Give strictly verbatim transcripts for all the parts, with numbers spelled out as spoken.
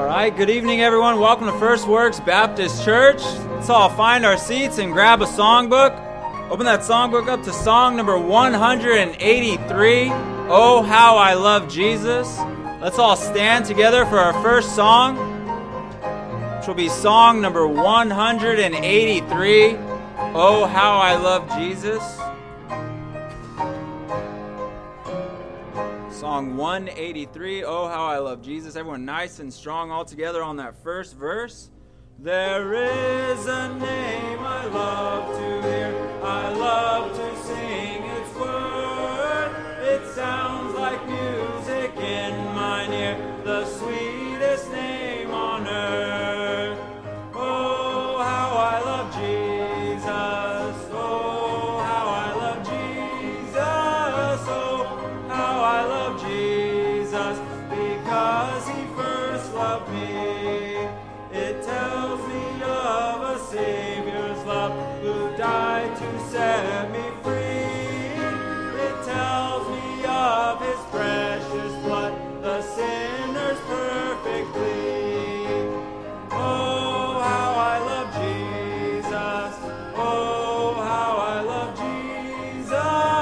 right, good evening, everyone. Welcome to First Works Baptist Church. Let's all find our seats and grab a songbook. Open that songbook up to song number one hundred eighty-three, Oh, How I Love Jesus. Let's all stand together for our first song, which will be song number one hundred eighty-three, Oh, How I Love Jesus. Song one eighty-three, Oh, How I Love Jesus. Everyone nice and strong all together on that first verse. There is a name I love to hear, I love to sing its word. It sounds like music in mine ear, the sweetest name on earth. Oh, how I love Jesus. Oh, how I love Jesus. Oh, how I love Jesus, because he first loved me. It tells me of a Savior's love who died to set me free. It tells me of his precious blood, the sinner's perfect plea. Oh, how I love Jesus. Oh, how I love Jesus.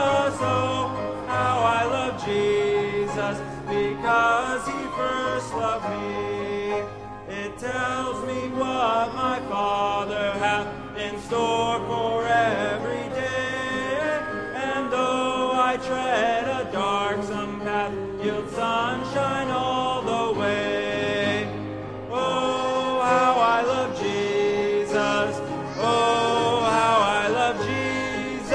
Oh, how I love Jesus, because he first loved me. It tells me what my Father hath in store for every day. And though I tread a darksome path, yield sunshine all the way. Oh, how I love Jesus. Oh, how I love Jesus.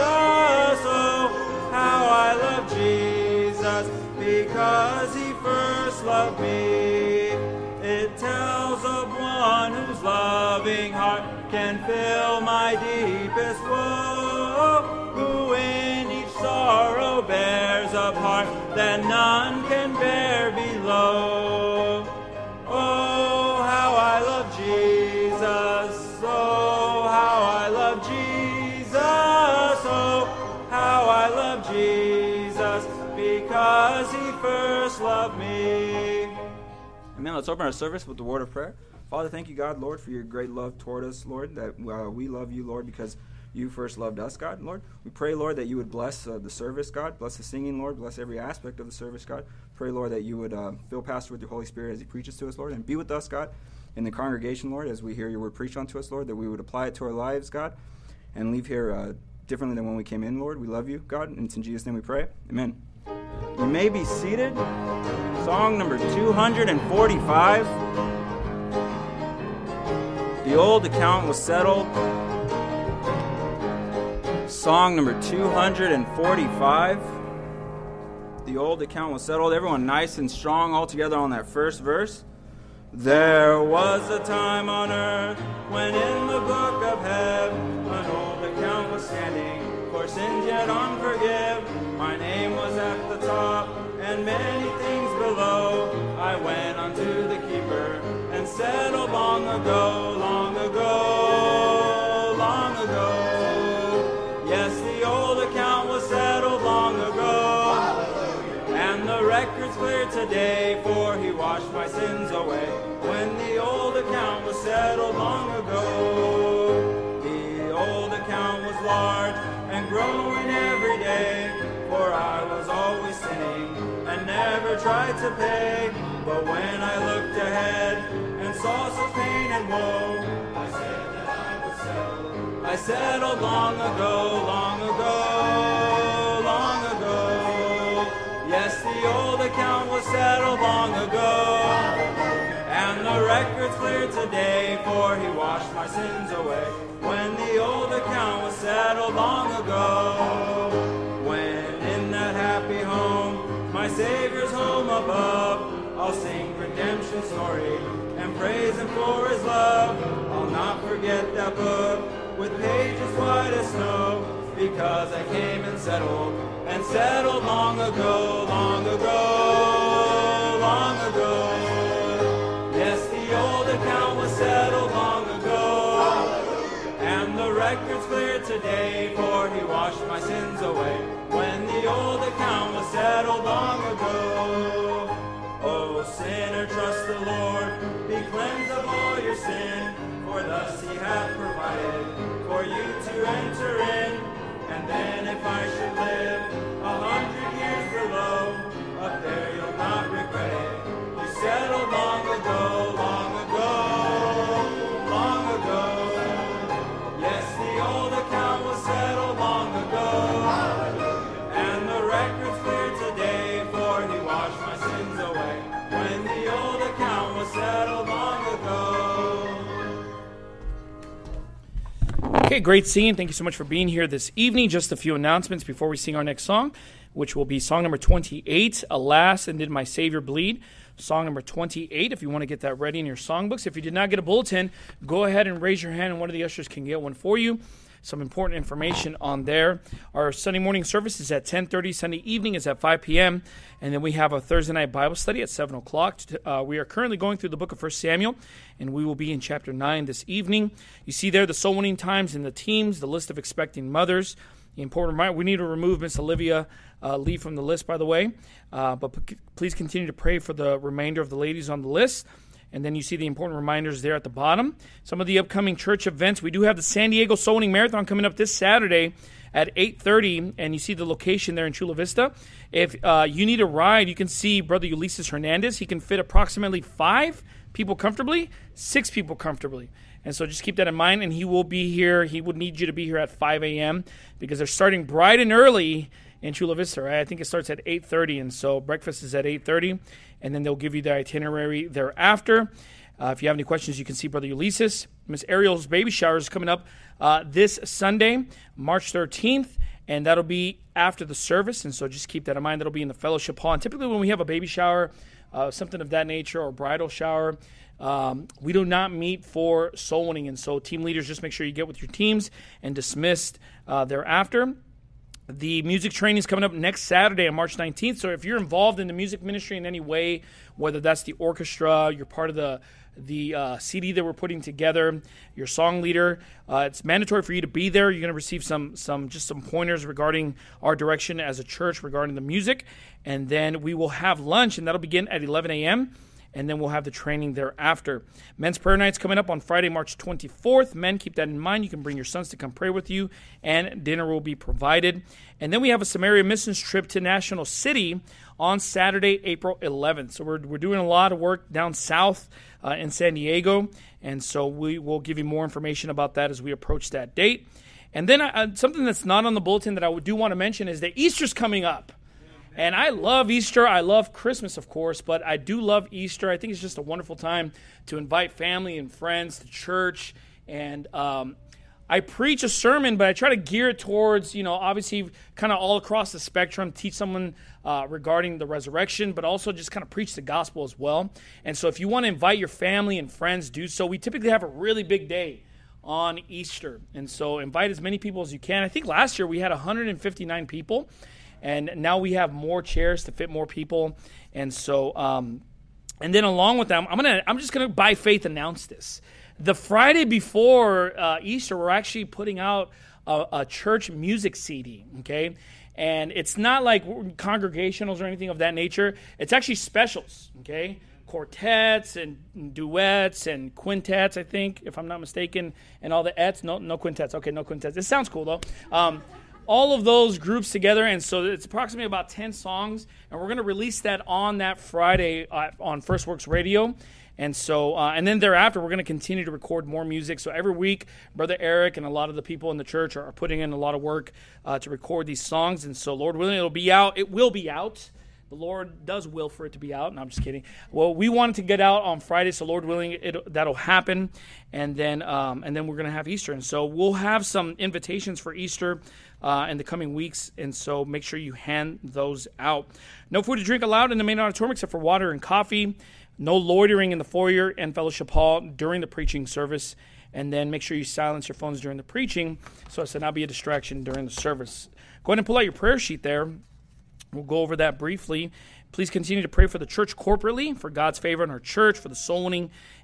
Oh, how I love Jesus, because he first loved me. It tells of one whose loving heart can fill my deepest woe, who in each sorrow bears a part that none can bear below. Oh, how I love Jesus. Oh, how I love Jesus. Oh, how I love Jesus, because he first loved me. Amen. Let's open our service with the word of prayer. Father, thank you, God, Lord, for your great love toward us, Lord, that uh, we love you, Lord, because you first loved us, God, Lord. We pray, Lord, that you would bless uh, the service, God. Bless the singing, Lord. Bless every aspect of the service, God. Pray, Lord, that you would uh, fill Pastor with your Holy Spirit as he preaches to us, Lord, and be with us, God, in the congregation, Lord, as we hear your word preached unto us, Lord, that we would apply it to our lives, God, and leave here uh, differently than when we came in, Lord. We love you, God, and it's in Jesus' name we pray. Amen. You may be seated. Song number two hundred forty-five. The old account was settled. Song number two hundred forty-five. The old account was settled. Everyone nice and strong all together on that first verse. There was a time on earth when in the book of heaven an old account was standing for sins yet unforgiven. My name was at the top and many things below. I went unto the keeper and settled long ago, long ago, long ago. Yes, the old account was settled long ago. Hallelujah. And the record's clear today, for he washed my sins away. When the old account was settled long ago. The old account was large and growing every day, for I was always sinning and never tried to pay. But when I looked ahead and saw such pain and woe, I said that I would settle. I settled long ago, long ago, long ago. Yes, the old account was settled long ago. And the record's clear today, for he washed my sins away. When the old account was settled long ago. When in that happy home, my Savior's home above, I'll sing redemption story and praise him for his love. I'll not forget that book with pages white as snow, because I came and settled, and settled long ago, long ago, long ago. Yes, the old account was settled long ago, and the record's clear today, for he washed my sins away. When the old account was settled long ago. Oh, sinner, trust the Lord. Be cleansed of all your sin, for thus he hath provided for you to enter in. And then if I should live a hundred years below, up there you'll not regret it. You settled long ago, long ago, long ago. Yes, the old account was settled long ago. And the record's clear today, for he washed my sins away. When the old account was settled long ago. Okay, great singing. Thank you so much for being here this evening. Just a few announcements before we sing our next song, which will be song number twenty-eight, Alas, and Did My Savior Bleed? Song number twenty-eight, if you want to get that ready in your songbooks. If you did not get a bulletin, go ahead and raise your hand, and one of the ushers can get one for you. Some important information on there. Our Sunday morning service is at ten thirty. Sunday evening is at five p.m. And then we have a Thursday night Bible study at seven o'clock. Uh, we are currently going through the book of First Samuel, and we will be in chapter nine this evening. You see there the soul winning times and the teams, the list of expecting mothers. The important reminder, we need to remove Miss Olivia uh, Lee from the list, by the way. Uh, but p- please continue to pray for the remainder of the ladies on the list. And then you see the important reminders there at the bottom. Some of the upcoming church events. We do have the San Diego Soul Winning Marathon coming up this Saturday at eight thirty, and you see the location there in Chula Vista. If uh, you need a ride, you can see Brother Ulysses Hernandez. He can fit approximately five people comfortably, six people comfortably. And so just keep that in mind, and he will be here. He would need you to be here at five a.m. because they're starting bright and early in Chula Vista, right? I think it starts at eight thirty, and so breakfast is at eight thirty, and then they'll give you the itinerary thereafter. Uh, if you have any questions, you can see Brother Ulysses. Miss Ariel's baby shower is coming up uh, this Sunday, March thirteenth, and that'll be after the service, and so just keep that in mind. That'll be in the fellowship hall. And typically when we have a baby shower, uh, something of that nature, or bridal shower, um, we do not meet for soul winning, and so team leaders, just make sure you get with your teams and dismissed uh, thereafter. The music training is coming up next Saturday on March nineteenth. So if you're involved in the music ministry in any way, whether that's the orchestra, you're part of the the uh, C D that we're putting together, your song leader, uh, it's mandatory for you to be there. You're going to receive some some just some pointers regarding our direction as a church regarding the music. And then we will have lunch, and that'll begin at eleven a.m., and then we'll have the training thereafter. Men's prayer night's coming up on Friday, March twenty-fourth. Men, keep that in mind. You can bring your sons to come pray with you, and dinner will be provided. And then we have a Samaria missions trip to National City on Saturday, April eleventh. So we're we're doing a lot of work down south uh, in San Diego, and so we will give you more information about that as we approach that date. And then uh, something that's not on the bulletin that I do want to mention is that Easter's coming up. And I love Easter. I love Christmas, of course, but I do love Easter. I think it's just a wonderful time to invite family and friends to church. And um, I preach a sermon, but I try to gear it towards, you know, obviously kind of all across the spectrum, teach someone uh, regarding the resurrection, but also just kind of preach the gospel as well. And so if you want to invite your family and friends, do so. We typically have a really big day on Easter. And so invite as many people as you can. I think last year we had one hundred fifty-nine people. And now we have more chairs to fit more people, and so, um, and then along with that, I'm gonna, I'm just gonna by faith announce this. The Friday before uh, Easter, we're actually putting out a, a church music C D. Okay, and it's not like congregationals or anything of that nature. It's actually specials. Okay, quartets and duets and quintets, I think, if I'm not mistaken, and all the ets. No, no quintets. Okay, no quintets. It sounds cool though. Um, all of those groups together, and so it's approximately about ten songs, and we're going to release that on that Friday uh, on First Works Radio. And so, uh, and then thereafter, we're going to continue to record more music. So every week, Brother Eric and a lot of the people in the church are, are putting in a lot of work uh, to record these songs. And so, Lord willing, it'll be out. It will be out. The Lord does will for it to be out. And no, I'm just kidding. Well, we wanted to get out on Friday, so Lord willing, it, that'll happen. And then, um, and then we're going to have Easter. And so we'll have some invitations for Easter uh, in the coming weeks. And so make sure you hand those out. No food to drink allowed in the main auditorium except for water and coffee. No loitering in the foyer and fellowship hall during the preaching service. And then make sure you silence your phones during the preaching so as to not be a distraction during the service. Go ahead and pull out your prayer sheet there. We'll go over that briefly. Please continue to pray for the church corporately, for God's favor in our church, for the soul winning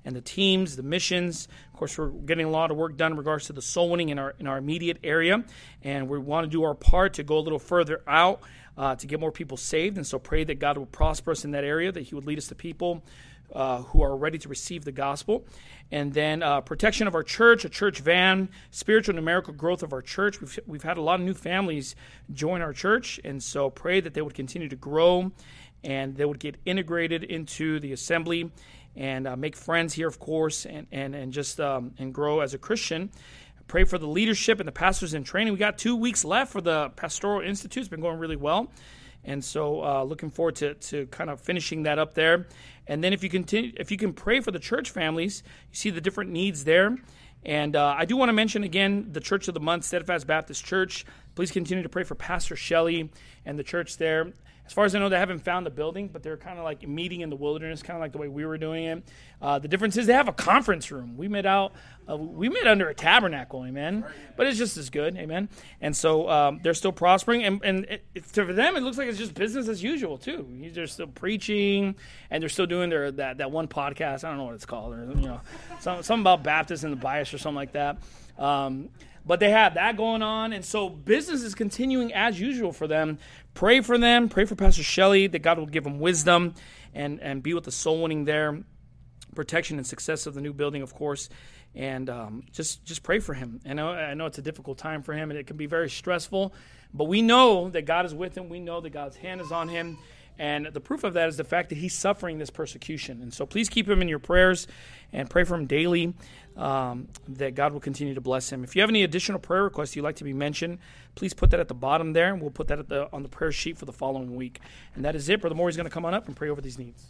and the teams, the missions. Of course, we're getting a lot of work done in regards to the soul winning in our in our immediate area, and we want to do our part to go a little further out uh, to get more people saved. And so pray that God will prosper us in that area, that he would lead us to people uh, who are ready to receive the gospel. And then uh, protection of our church, a church van, spiritual and numerical growth of our church. We've, we've had a lot of new families join our church, and so pray that they would continue to grow and they would get integrated into the assembly and uh, make friends here, of course, and and, and just um, and grow as a Christian. Pray for the leadership and the pastors in training. We got two weeks left for the Pastoral Institute. It's been going really well. And so uh, looking forward to, to kind of finishing that up there. And then if you continue, if you can pray for the church families, you see the different needs there. And uh, I do want to mention again the Church of the Month, Steadfast Baptist Church. Please continue to pray for Pastor Shelley and the church there. As far as I know, they haven't found the building, but they're kind of like meeting in the wilderness, kind of like the way we were doing it. Uh, the difference is they have a conference room. We met out, uh, we met under a tabernacle, amen. But it's just as good, amen. And so um, they're still prospering, and and it, it, for them, it looks like it's just business as usual too. They're still preaching, and they're still doing their that that one podcast. I don't know what it's called, or you know, some, something about Baptist and the bias or something like that. Um, But they have that going on, and so business is continuing as usual for them. Pray for them. Pray for Pastor Shelley, that God will give them wisdom and, and be with the soul winning there, protection and success of the new building, of course, and um, just just pray for him. I know, I know it's a difficult time for him, and it can be very stressful, but we know that God is with him. We know that God's hand is on him, and the proof of that is the fact that he's suffering this persecution. And so please keep him in your prayers and pray for him daily, um, that God will continue to bless him. If you have any additional prayer requests you'd like to be mentioned, please put that at the bottom there, and we'll put that at the, on the prayer sheet for the following week. And that is it. Brother Maury's going to come on up and pray over these needs.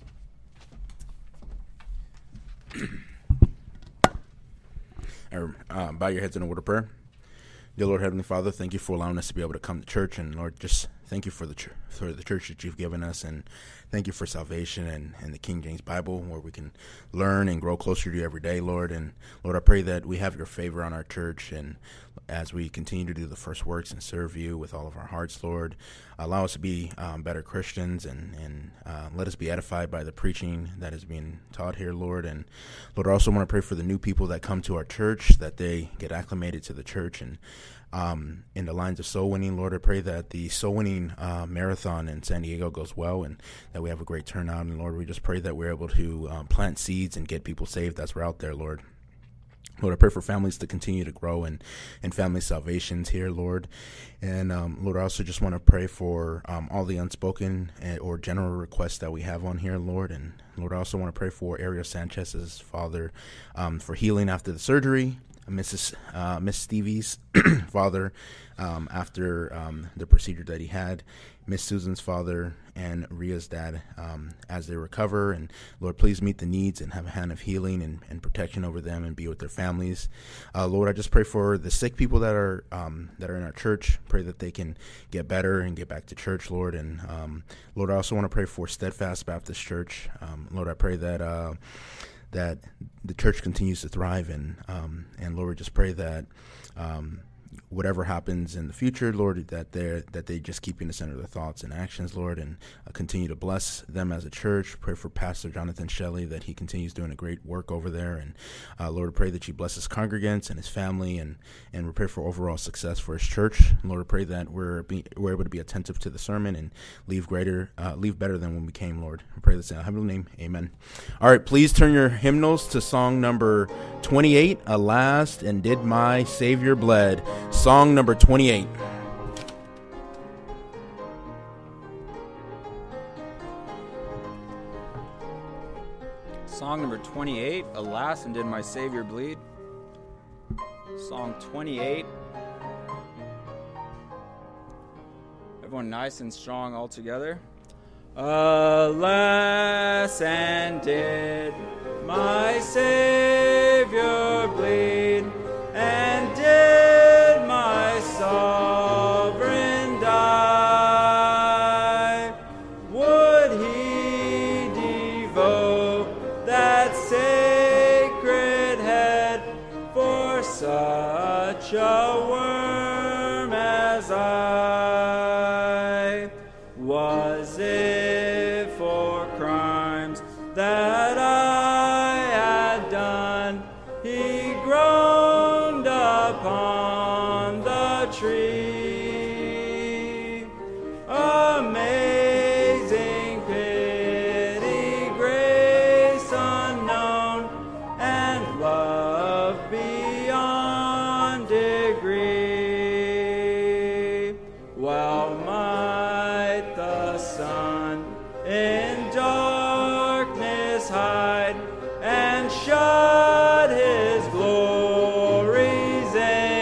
Uh, bow your heads in a word of prayer. Dear Lord, Heavenly Father, thank you for allowing us to be able to come to church, and Lord, just thank you for the ch- for the church that you've given us, and thank you for salvation and, and the King James Bible, where we can learn and grow closer to you every day, Lord. And Lord, I pray that we have your favor on our church, and as we continue to do the first works and serve you with all of our hearts, Lord, allow us to be um, better Christians, and, and uh, let us be edified by the preaching that is being taught here, Lord. And Lord, I also want to pray for the new people that come to our church, that they get acclimated to the church and Um, in the lines of soul winning. Lord, I pray that the soul winning uh, marathon in San Diego goes well, and that we have a great turnout. And Lord, we just pray that we're able to um, plant seeds and get people saved as we're out there, Lord. Lord, I pray for families to continue to grow and, and family salvations here, Lord. And um, Lord, I also just want to pray for um, all the unspoken or general requests that we have on here, Lord. And Lord, I also want to pray for Ariel Sanchez's father um, for healing after the surgery. Missus Uh, Miss Stevie's father um, after um, the procedure that he had, Miss Susan's father, and Ria's dad um, as they recover. And Lord, please meet the needs and have a hand of healing and, and protection over them and be with their families. Uh, Lord, I just pray for the sick people that are um, that are in our church. Pray that they can get better and get back to church, Lord. And um, Lord, I also want to pray for Steadfast Baptist Church. Um, Lord, I pray that Uh, that the church continues to thrive, and um, and Lord, we just pray that um, whatever happens in the future, Lord, that they that they just keep in the center of their thoughts and actions, Lord, and uh, continue to bless them as a church. Pray for Pastor Jonathan Shelley, that he continues doing a great work over there, and uh, Lord, I pray that you bless his congregants and his family, and and we pray for overall success for his church. And Lord, I pray that we're be, we're able to be attentive to the sermon and leave greater, uh, leave better than when we came, Lord. I pray this in our heavenly name, amen. All right, please turn your hymnals to song number twenty-eight, Alas, and Did My Savior Bled. Song number twenty-eight. Song number twenty-eight, Alas, and Did My Savior Bleed. Song twenty-eight. Everyone nice and strong all together. Alas, and did my Savior bleed, and did my sovereign die? Would he devote that sacred head for such a worm as I? Was it for crimes that I had done? died and shut his glories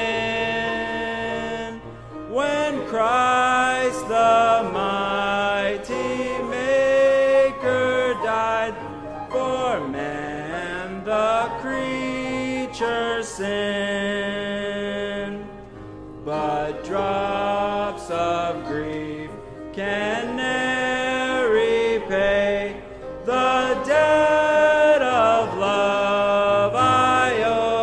in. When Christ the mighty Maker died for man, the creature's sin. But drops of grief can ne'er repay the debt of love I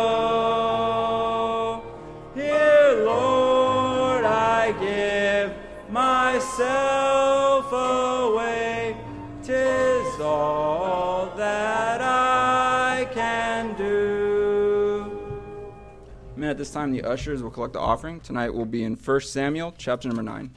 owe. Here, Lord, I give myself away. 'Tis all that I can do. And at this time, the ushers will collect the offering. Tonight will be in First Samuel, chapter number nine.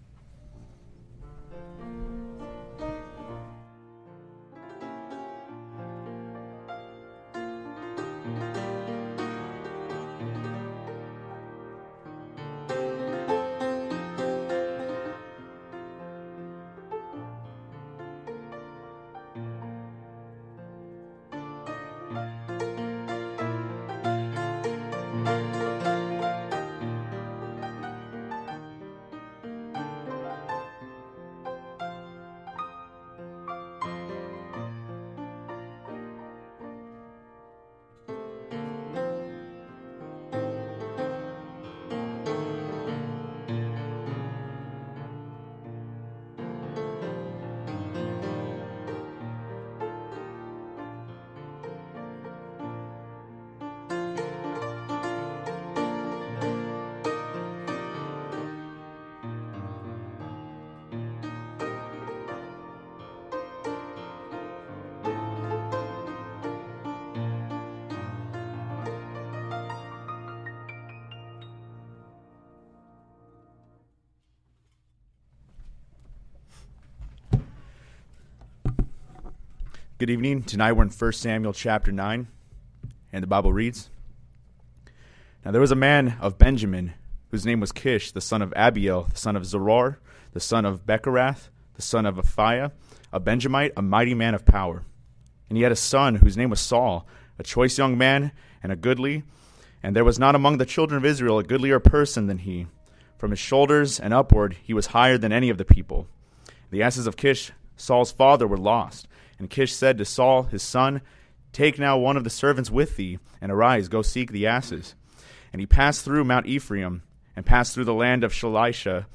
Good evening. Tonight we're in First Samuel chapter nine, and the Bible reads, Now there was a man of Benjamin, whose name was Kish, the son of Abiel, the son of Zeror, the son of Becherath, the son of Aphiah, a Benjamite, a mighty man of power. And he had a son whose name was Saul, a choice young man and a goodly, and there was not among the children of Israel a goodlier person than he. From his shoulders and upward he was higher than any of the people. The asses of Kish, Saul's father, were lost. And Kish said to Saul his son, Take now one of the servants with thee, and arise, go seek the asses. And he passed through Mount Ephraim, and passed through the land of Shalisha,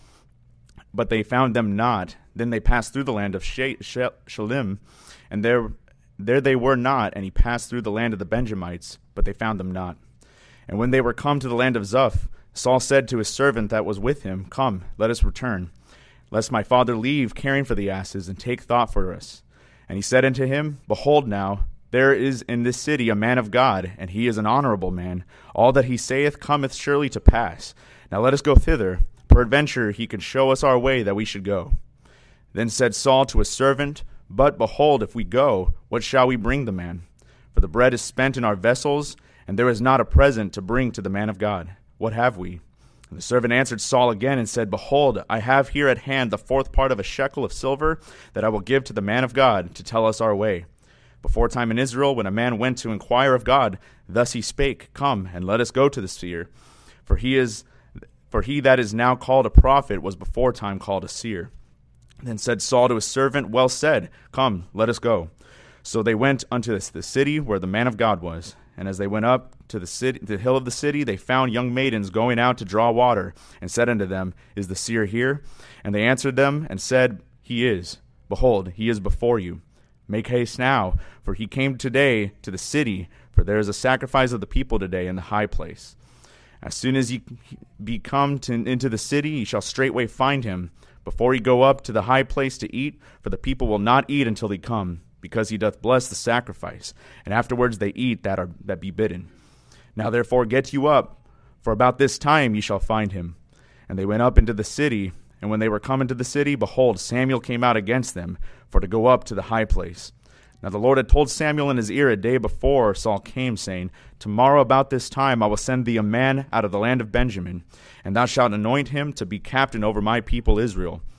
but they found them not. Then they passed through the land of Shalim, and there there they were not. And he passed through the land of the Benjamites, but they found them not. And when they were come to the land of Zuph, Saul said to his servant that was with him, Come, let us return, lest my father leave caring for the asses, and take thought for us. And he said unto him, Behold now, there is in this city a man of God, and he is an honorable man. All that he saith cometh surely to pass. Now let us go thither. Peradventure he can show us our way that we should go. Then said Saul to his servant, But behold, if we go, what shall we bring the man? For the bread is spent in our vessels, and there is not a present to bring to the man of God. What have we? And the servant answered Saul again and said, Behold, I have here at hand the fourth part of a shekel of silver that I will give to the man of God to tell us our way. Before time in Israel, when a man went to inquire of God, thus he spake, Come, and let us go to the seer. For he is, for he that is now called a prophet was before time called a seer. Then said Saul to his servant, Well said, Come, let us go. So they went unto the city where the man of God was. And as they went up to the city, the hill of the city, they found young maidens going out to draw water, and said unto them, Is the seer here? And they answered them, and said, He is. Behold, he is before you. Make haste now, for he came today to the city, for there is a sacrifice of the people today in the high place. As soon as ye be come to, into the city, ye shall straightway find him, before he go up to the high place to eat, for the people will not eat until he come, because he doth bless the sacrifice, and afterwards they eat that are that be bidden. Now therefore get you up, for about this time ye shall find him. And they went up into the city, and when they were come into the city, behold, Samuel came out against them, for to go up to the high place. Now the Lord had told Samuel in his ear a day before Saul came, saying, Tomorrow about this time I will send thee a man out of the land of Benjamin, and thou shalt anoint him to be captain over my people Israel.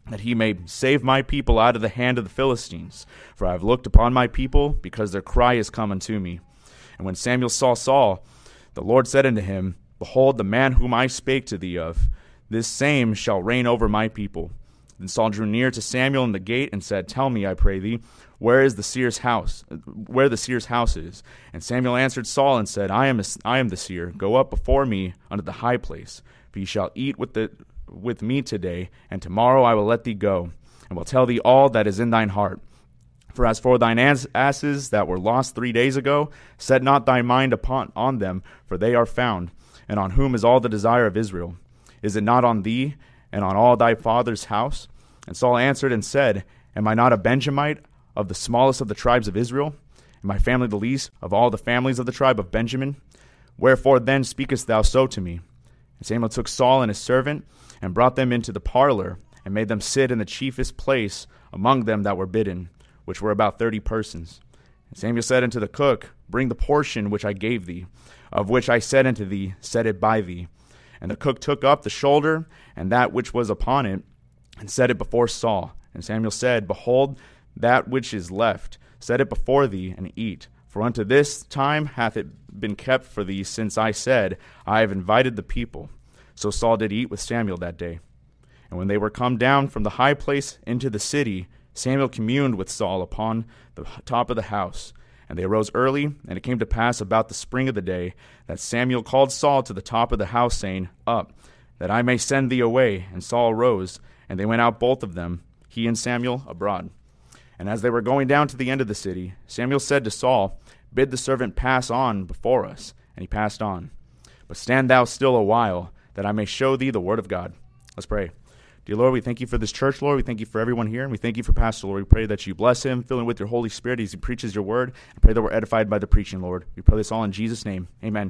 that he may save my people out of the hand of the Philistines. For I have looked upon my people, because their cry is come unto me. And when Samuel saw Saul, the Lord said unto him, Behold, the man whom I spake to thee of, this same shall reign over my people. Then Saul drew near to Samuel in the gate, and said, Tell me, I pray thee, where is the seer's house? Where the seer's house is? And Samuel answered Saul and said, I am a, I am the seer. Go up before me unto the high place, for ye shall eat with the with me today, and tomorrow I will let thee go, and will tell thee all that is in thine heart. For as for thine ass- asses that were lost three days ago, set not thy mind upon on them, for they are found. And on whom is all the desire of Israel? Is it not on thee, and on all thy father's house? And Saul answered and said, Am I not a Benjamite, of the smallest of the tribes of Israel? And my family the least of all the families of the tribe of Benjamin? Wherefore then speakest thou so to me? And Samuel took Saul and his servant, and brought them into the parlor, and made them sit in the chiefest place among them that were bidden, which were about thirty persons. And Samuel said unto the cook, Bring the portion which I gave thee, of which I said unto thee, Set it by thee. And the cook took up the shoulder, and that which was upon it, and set it before Saul. And Samuel said, Behold, that which is left, set it before thee, and eat. For unto this time hath it been kept for thee, since I said, I have invited the people. So Saul did eat with Samuel that day. And when they were come down from the high place into the city, Samuel communed with Saul upon the top of the house. And they arose early, and it came to pass about the spring of the day, that Samuel called Saul to the top of the house, saying, Up, that I may send thee away. And Saul arose, and they went out both of them, he and Samuel, abroad. And as they were going down to the end of the city, Samuel said to Saul, Bid the servant pass on before us. And he passed on. But stand thou still a while, that I may show thee the word of God. Let's pray. Dear Lord, we thank you for this church, Lord. We thank you for everyone here, and we thank you for Pastor, Lord. We pray that you bless him, fill him with your Holy Spirit as he preaches your word, and pray that we're edified by the preaching, Lord. We pray this all in Jesus' name. Amen.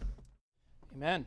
Amen.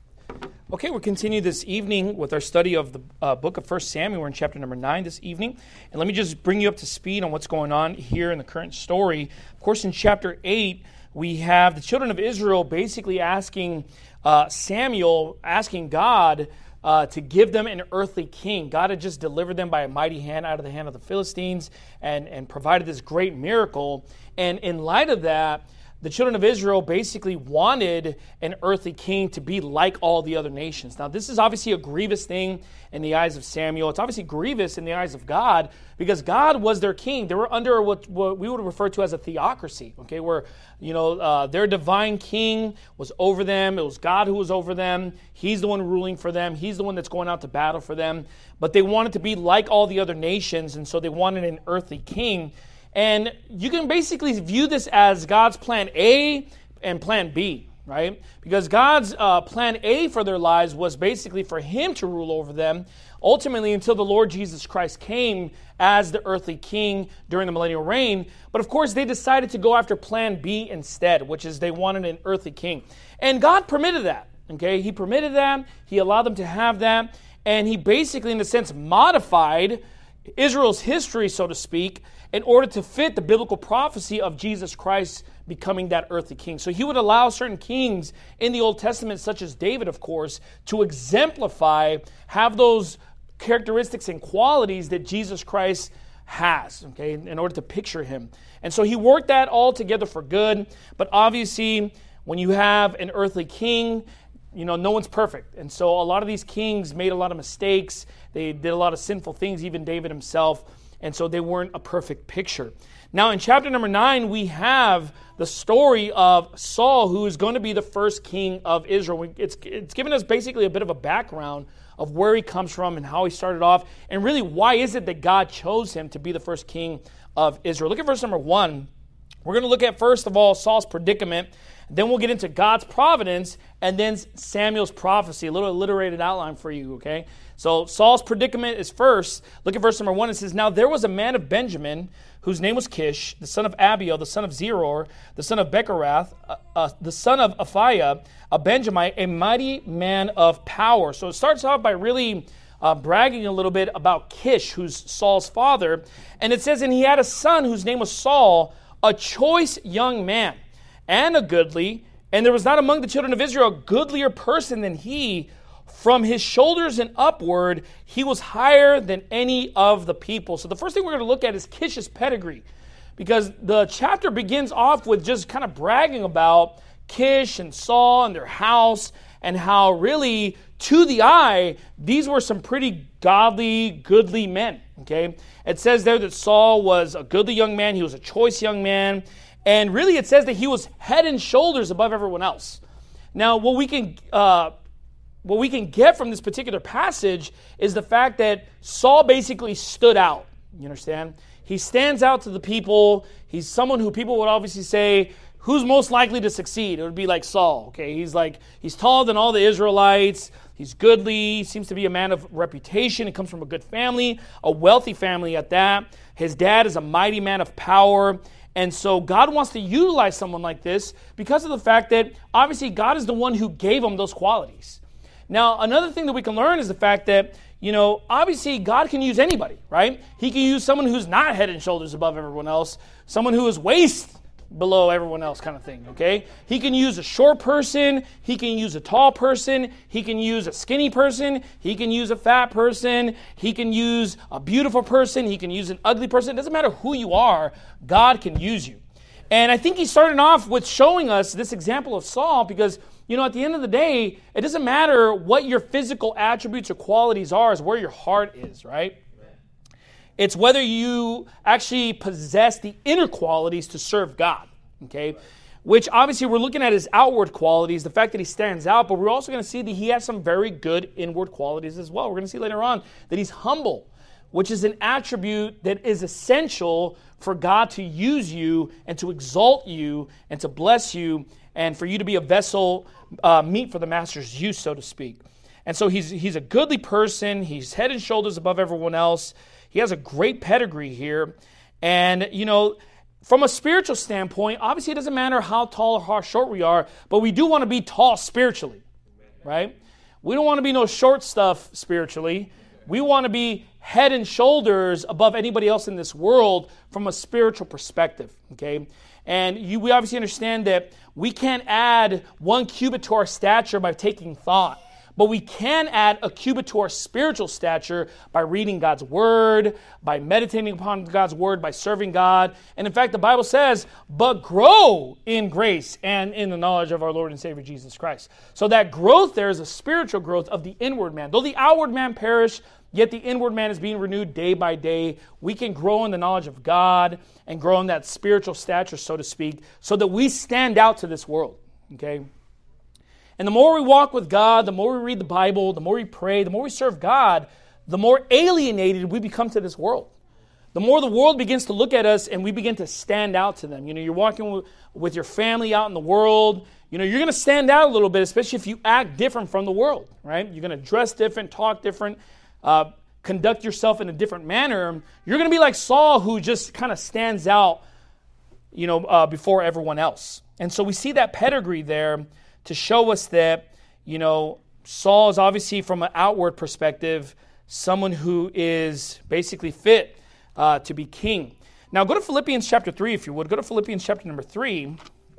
Okay, we'll continue this evening with our study of the uh, book of First Samuel. We're in chapter number nine this evening. And let me just bring you up to speed on what's going on here in the current story. Of course, in chapter eight, we have the children of Israel basically asking uh, Samuel, asking God uh, to give them an earthly king. God had just delivered them by a mighty hand out of the hand of the Philistines and, and provided this great miracle. And in light of that, the children of Israel basically wanted an earthly king to be like all the other nations. Now, this is obviously a grievous thing in the eyes of Samuel. It's obviously grievous in the eyes of God because God was their king. They were under what, what we would refer to as a theocracy, okay, where, you know, uh, their divine king was over them. It was God who was over them. He's the one ruling for them. He's the one that's going out to battle for them. But they wanted to be like all the other nations, and so they wanted an earthly king. And you can basically view this as God's plan A and plan B, right? Because God's uh, plan A for their lives was basically for him to rule over them, ultimately until the Lord Jesus Christ came as the earthly king during the millennial reign. But of course, they decided to go after plan B instead, which is they wanted an earthly king. And God permitted that, okay? He permitted that. He allowed them to have that. And he basically, in a sense, modified Israel's history, so to speak, in order to fit the biblical prophecy of Jesus Christ becoming that earthly king. So he would allow certain kings in the Old Testament, such as David, of course, to exemplify, have those characteristics and qualities that Jesus Christ has, okay, in order to picture him. And so he worked that all together for good. But obviously, when you have an earthly king, you know, no one's perfect. And so a lot of these kings made a lot of mistakes. They did a lot of sinful things, even David himself. And so they weren't a perfect picture. Now in chapter number nine, we have the story of Saul, who is going to be the first king of Israel. It's, it's given us basically a bit of a background of where he comes from and how he started off. And really, why is it that God chose him to be the first king of Israel? Look at verse number one. We're going to look at, first of all, Saul's predicament. Then we'll get into God's providence, and then Samuel's prophecy, a little alliterated outline for you, okay? So Saul's predicament is first. Look at verse number one. It says, Now there was a man of Benjamin whose name was Kish, the son of Abiel, the son of Zeror, the son of Bechorath, uh, uh, the son of Aphiah, a Benjamite, a mighty man of power. So it starts off by really uh, bragging a little bit about Kish, who's Saul's father. And it says, And he had a son whose name was Saul, a choice young man, and a goodly, and there was not among the children of Israel a goodlier person than he, from his shoulders and upward, he was higher than any of the people. So the first thing we're going to look at is Kish's pedigree, because the chapter begins off with just kind of bragging about Kish and Saul and their house, and how really, to the eye, these were some pretty godly, goodly men, okay? It says there that Saul was a goodly young man, he was a choice young man, and really it says that he was head and shoulders above everyone else. Now, what we can uh, what we can get from this particular passage is the fact that Saul basically stood out, you understand? He stands out to the people. He's someone who people would obviously say, who's most likely to succeed? It would be like Saul, okay? He's like, he's taller than all the Israelites. He's goodly. Seems to be a man of reputation. He comes from a good family, a wealthy family at that. His dad is a mighty man of power. And so God wants to utilize someone like this because of the fact that obviously God is the one who gave him those qualities. Now, another thing that we can learn is the fact that, you know, obviously God can use anybody, right? He can use someone who's not head and shoulders above everyone else, someone who is waist below everyone else kind of thing, okay? He can use a short person, he can use a tall person, he can use a skinny person, he can use a fat person, he can use a beautiful person, he can use an ugly person. It doesn't matter who you are, God can use you. And I think he started off with showing us this example of Saul because, you know, at the end of the day, it doesn't matter what your physical attributes or qualities are, it's where your heart is, right? It's whether you actually possess the inner qualities to serve God, okay? Which obviously we're looking at his outward qualities, the fact that he stands out, but we're also going to see that he has some very good inward qualities as well. We're going to see later on that he's humble, which is an attribute that is essential for God to use you and to exalt you and to bless you and for you to be a vessel uh, meet for the master's use, so to speak. And so he's he's a goodly person. He's head and shoulders above everyone else. He has a great pedigree here. And, you know, from a spiritual standpoint, obviously it doesn't matter how tall or how short we are, but we do want to be tall spiritually, right? We don't want to be no short stuff spiritually. We want to be head and shoulders above anybody else in this world from a spiritual perspective, okay? And you, we obviously understand that we can't add one cubit to our stature by taking thought. But we can add a cubit to our spiritual stature by reading God's Word, by meditating upon God's Word, by serving God. And in fact, the Bible says, but grow in grace and in the knowledge of our Lord and Savior Jesus Christ. So that growth there is a spiritual growth of the inward man. Though the outward man perish, yet the inward man is being renewed day by day. We can grow in the knowledge of God and grow in that spiritual stature, so to speak, so that we stand out to this world, okay? And the more we walk with God, the more we read the Bible, the more we pray, the more we serve God, the more alienated we become to this world. The more the world begins to look at us and we begin to stand out to them. You know, you're walking with, with your family out in the world. You know, you're going to stand out a little bit, especially if you act different from the world, right? You're going to dress different, talk different, uh, conduct yourself in a different manner. You're going to be like Saul, who just kind of stands out, you know, uh, before everyone else. And so we see that pedigree there to show us that, you know, Saul is obviously from an outward perspective, someone who is basically fit uh, to be king. Now go to Philippians chapter three, if you would. Go to Philippians chapter number three.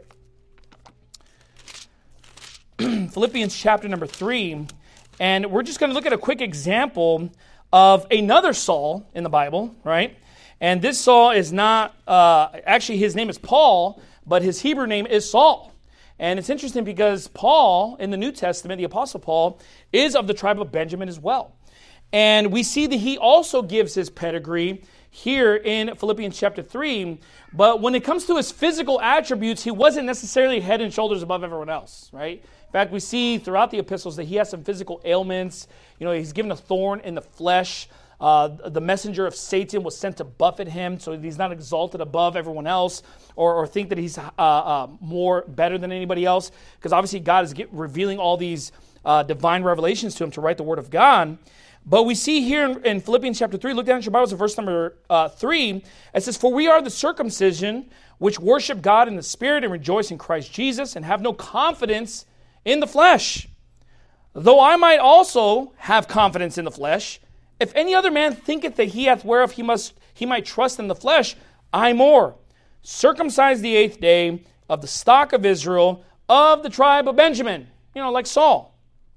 Philippians chapter number three. And we're just going to look at a quick example of another Saul in the Bible, right? And this Saul is not, uh, actually his name is Paul, but his Hebrew name is Saul. And it's interesting because Paul, in the New Testament, the Apostle Paul, is of the tribe of Benjamin as well. And we see that he also gives his pedigree here in Philippians chapter three. But when it comes to his physical attributes, he wasn't necessarily head and shoulders above everyone else, right? In fact, we see throughout the epistles that he has some physical ailments. You know, he's given a thorn in the flesh. Uh, the messenger of Satan was sent to buffet him so that he's not exalted above everyone else or, or think that he's uh, uh, more better than anybody else. Because obviously God is get, revealing all these uh, divine revelations to him to write the word of God. But we see here in, in Philippians chapter three, look down at your Bibles at verse number uh, three. It says, for we are the circumcision which worship God in the Spirit and rejoice in Christ Jesus and have no confidence in the flesh. Though I might also have confidence in the flesh, if any other man thinketh that he hath whereof he must he might trust in the flesh, I more. Circumcised the eighth day, of the stock of Israel, of the tribe of Benjamin. You know, like Saul.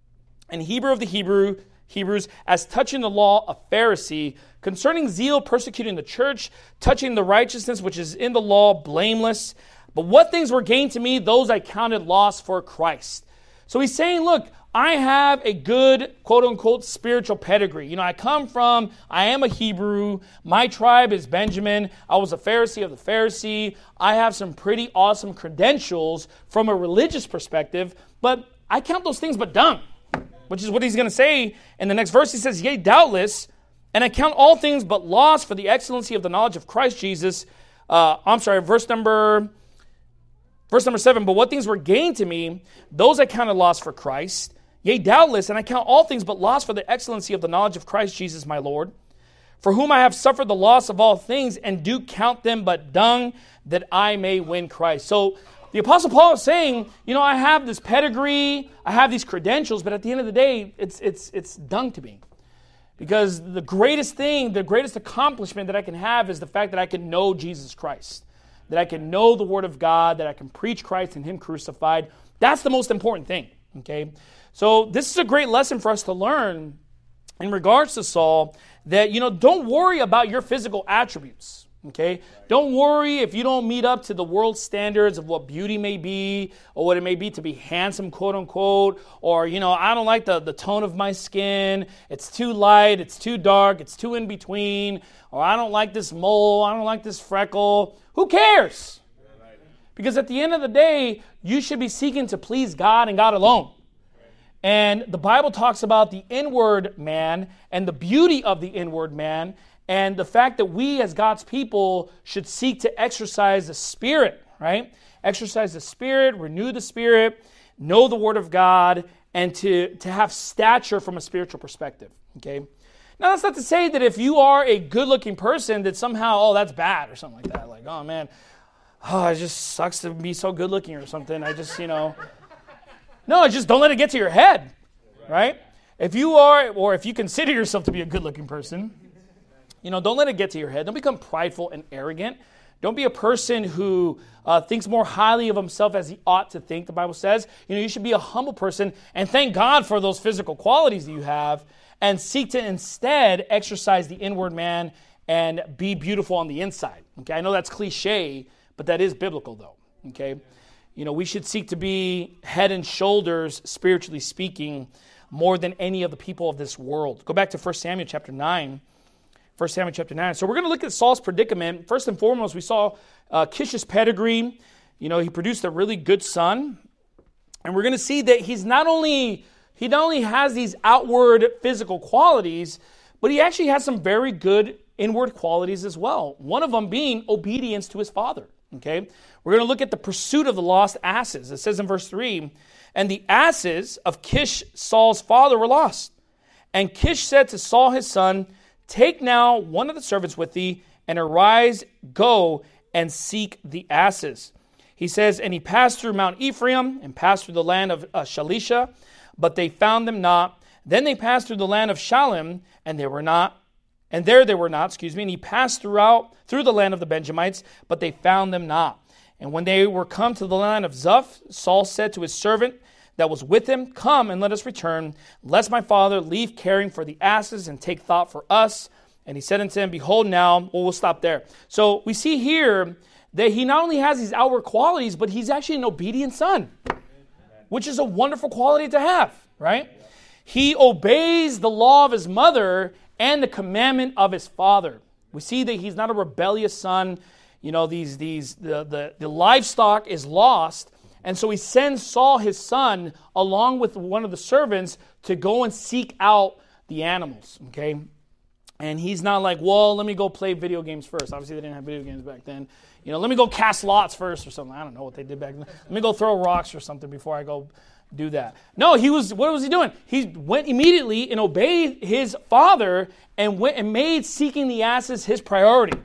and Hebrew of the Hebrew Hebrews, as touching the law, a Pharisee, concerning zeal, persecuting the church, touching the righteousness which is in the law, blameless. But what things were gained to me, those I counted loss for Christ. So he's saying, look, I have a good, quote-unquote, spiritual pedigree. You know, I come from, I am a Hebrew. My tribe is Benjamin. I was a Pharisee of the Pharisee. I have some pretty awesome credentials from a religious perspective, but I count those things but dung, which is what he's going to say in the next verse. He says, yea, doubtless, and I count all things but loss for the excellency of the knowledge of Christ Jesus. Uh, I'm sorry, verse number... Verse number seven, but what things were gained to me, those I counted loss for Christ. Yea, doubtless, and I count all things but loss for the excellency of the knowledge of Christ Jesus my Lord, for whom I have suffered the loss of all things, and do count them but dung, that I may win Christ. So the Apostle Paul is saying, you know, I have this pedigree, I have these credentials, but at the end of the day, it's it's it's dung to me. Because the greatest thing, the greatest accomplishment that I can have is the fact that I can know Jesus Christ. That I can know the Word of God, that I can preach Christ and Him crucified. That's the most important thing, okay? So this is a great lesson for us to learn in regards to Saul, that, you know, don't worry about your physical attributes, okay? Don't worry if you don't meet up to the world standards of what beauty may be, or what it may be to be handsome, quote-unquote, or, you know, I don't like the, the tone of my skin, it's too light, it's too dark, it's too in between, or I don't like this mole, I don't like this freckle. Who cares? Because at the end of the day, you should be seeking to please God and God alone. And the Bible talks about the inward man and the beauty of the inward man, and the fact that we as God's people should seek to exercise the Spirit, right? Exercise the Spirit, renew the Spirit, know the Word of God, and to, to have stature from a spiritual perspective, okay? Now, that's not to say that if you are a good-looking person that somehow, oh, that's bad or something like that. Like, oh, man, oh, it just sucks to be so good-looking or something. I just, you know. No, just don't let it get to your head, right? If you are, or if you consider yourself to be a good-looking person, you know, don't let it get to your head. Don't become prideful and arrogant. Don't be a person who uh, thinks more highly of himself as he ought to think, the Bible says. You know, you should be a humble person and thank God for those physical qualities that you have, and seek to instead exercise the inward man and be beautiful on the inside. Okay, I know that's cliche, but that is biblical though. Okay, you know, we should seek to be head and shoulders, spiritually speaking, more than any of the people of this world. Go back to First Samuel chapter nine. First Samuel chapter nine. So we're going to look at Saul's predicament. First and foremost, we saw uh, Kish's pedigree. You know, he produced a really good son. And we're going to see that he's not only... He not only has these outward physical qualities, but he actually has some very good inward qualities as well. One of them being obedience to his father. Okay, we're going to look at the pursuit of the lost asses. It says in verse three, and the asses of Kish, Saul's father, were lost. And Kish said to Saul his son, take now one of the servants with thee, and arise, go, and seek the asses. He says, and he passed through Mount Ephraim, and passed through the land of uh, Shalisha, but they found them not. Then they passed through the land of Shalem, and they were not. And there they were not, excuse me. And he passed throughout through the land of the Benjamites, but they found them not. And when they were come to the land of Zuph, Saul said to his servant that was with him, come and let us return, lest my father leave caring for the asses and take thought for us. And he said unto him, behold now, well, we'll stop there. So we see here that he not only has these outward qualities, but he's actually an obedient son, which is a wonderful quality to have, right? He obeys the law of his mother and the commandment of his father. We see that he's not a rebellious son. You know, these these the, the, the livestock is lost, and so he sends Saul, his son, along with one of the servants to go and seek out the animals, okay? And he's not like, well, let me go play video games first. Obviously, they didn't have video games back then. You know, let me go cast lots first or something. I don't know what they did back then. Let me go throw rocks or something before I go do that. No, he was, what was he doing? He went immediately and obeyed his father and went and made seeking the asses his priority,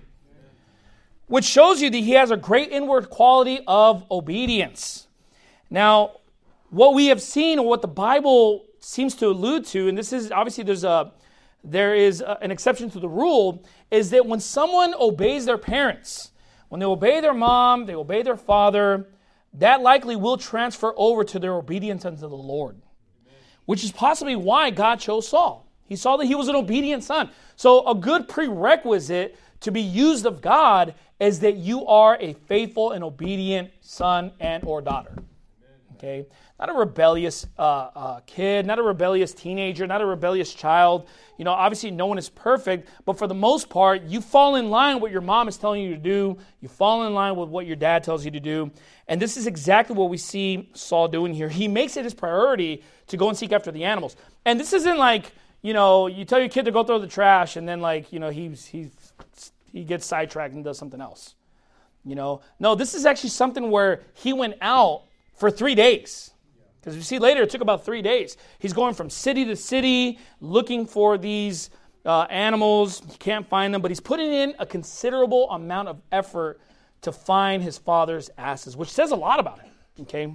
which shows you that he has a great inward quality of obedience. Now, what we have seen, or what the Bible seems to allude to, and this is obviously there's a there is a, an exception to the rule, is that when someone obeys their parents, when they obey their mom, they obey their father, that likely will transfer over to their obedience unto the Lord. which is possibly why God chose Saul. He saw that he was an obedient son. So a good prerequisite to be used of God is that you are a faithful and obedient son and or daughter. Okay? Not a rebellious uh, uh, kid, not a rebellious teenager, not a rebellious child. You know, obviously no one is perfect, but for the most part, you fall in line with what your mom is telling you to do. You fall in line with what your dad tells you to do. And this is exactly what we see Saul doing here. He makes it his priority to go and seek after the animals. And this isn't like, you know, you tell your kid to go throw the trash and then like, you know, he's, he's, he gets sidetracked and does something else. You know, no, this is actually something where he went out for three days. Because you see later, it took about three days. He's going from city to city, looking for these uh, animals. He can't find them, but he's putting in a considerable amount of effort to find his father's asses, which says a lot about him. Okay.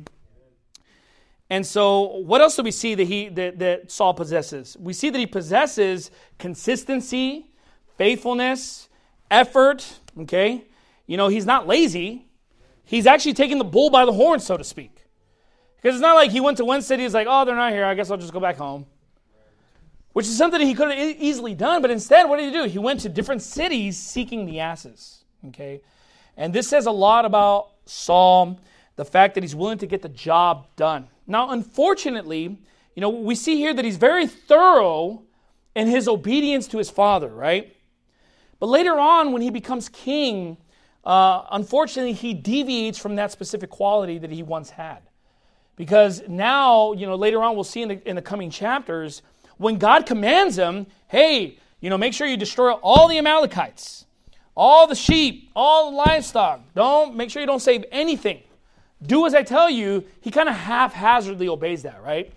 And so, what else do we see that he that, that Saul possesses? We see that he possesses consistency, faithfulness, effort. Okay. You know, he's not lazy. He's actually taking the bull by the horn, so to speak. Because it's not like he went to one city, he's like, oh, they're not here, I guess I'll just go back home. Which is something that he could have e- easily done, but instead, what did he do? He went to different cities seeking the asses. Okay? And this says a lot about Saul, the fact that he's willing to get the job done. Now, unfortunately, you know, we see here that he's very thorough in his obedience to his father, right? But later on, when he becomes king, uh, unfortunately, he deviates from that specific quality that he once had. Because now, you know, later on we'll see in the, in the coming chapters, when God commands him, hey, you know, make sure you destroy all the Amalekites, all the sheep, all the livestock. Don't, make sure you don't save anything. Do as I tell you. He kind of haphazardly obeys that, right?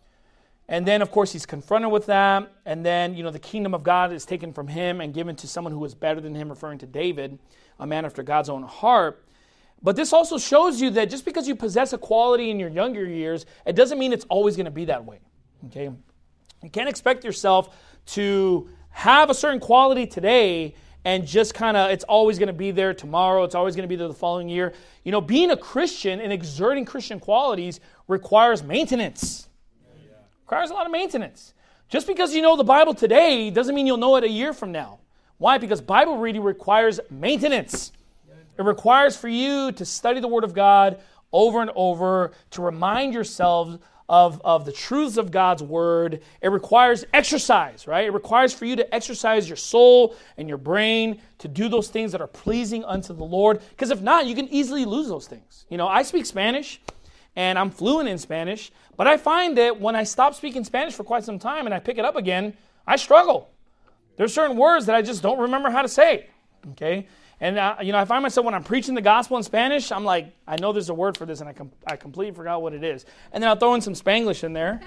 And then, of course, he's confronted with that. And then, you know, the kingdom of God is taken from him and given to someone who is better than him, referring to David, a man after God's own heart. But this also shows you that just because you possess a quality in your younger years, it doesn't mean it's always going to be that way. Okay? You can't expect yourself to have a certain quality today and just kind of, it's always going to be there tomorrow, it's always going to be there the following year. You know, being a Christian and exerting Christian qualities requires maintenance. Yeah. Requires a lot of maintenance. Just because you know the Bible today doesn't mean you'll know it a year from now. Why? Because Bible reading requires maintenance. It requires for you to study the Word of God over and over, to remind yourselves of, of the truths of God's Word. It requires exercise, right? It requires for you to exercise your soul and your brain to do those things that are pleasing unto the Lord. Because if not, you can easily lose those things. You know, I speak Spanish, and I'm fluent in Spanish, but I find that when I stop speaking Spanish for quite some time and I pick it up again, I struggle. There's certain words that I just don't remember how to say, okay? And, uh, you know, I find myself when I'm preaching the gospel in Spanish, I'm like, I know there's a word for this, and I com- I completely forgot what it is. And then I'll throw in some Spanglish in there,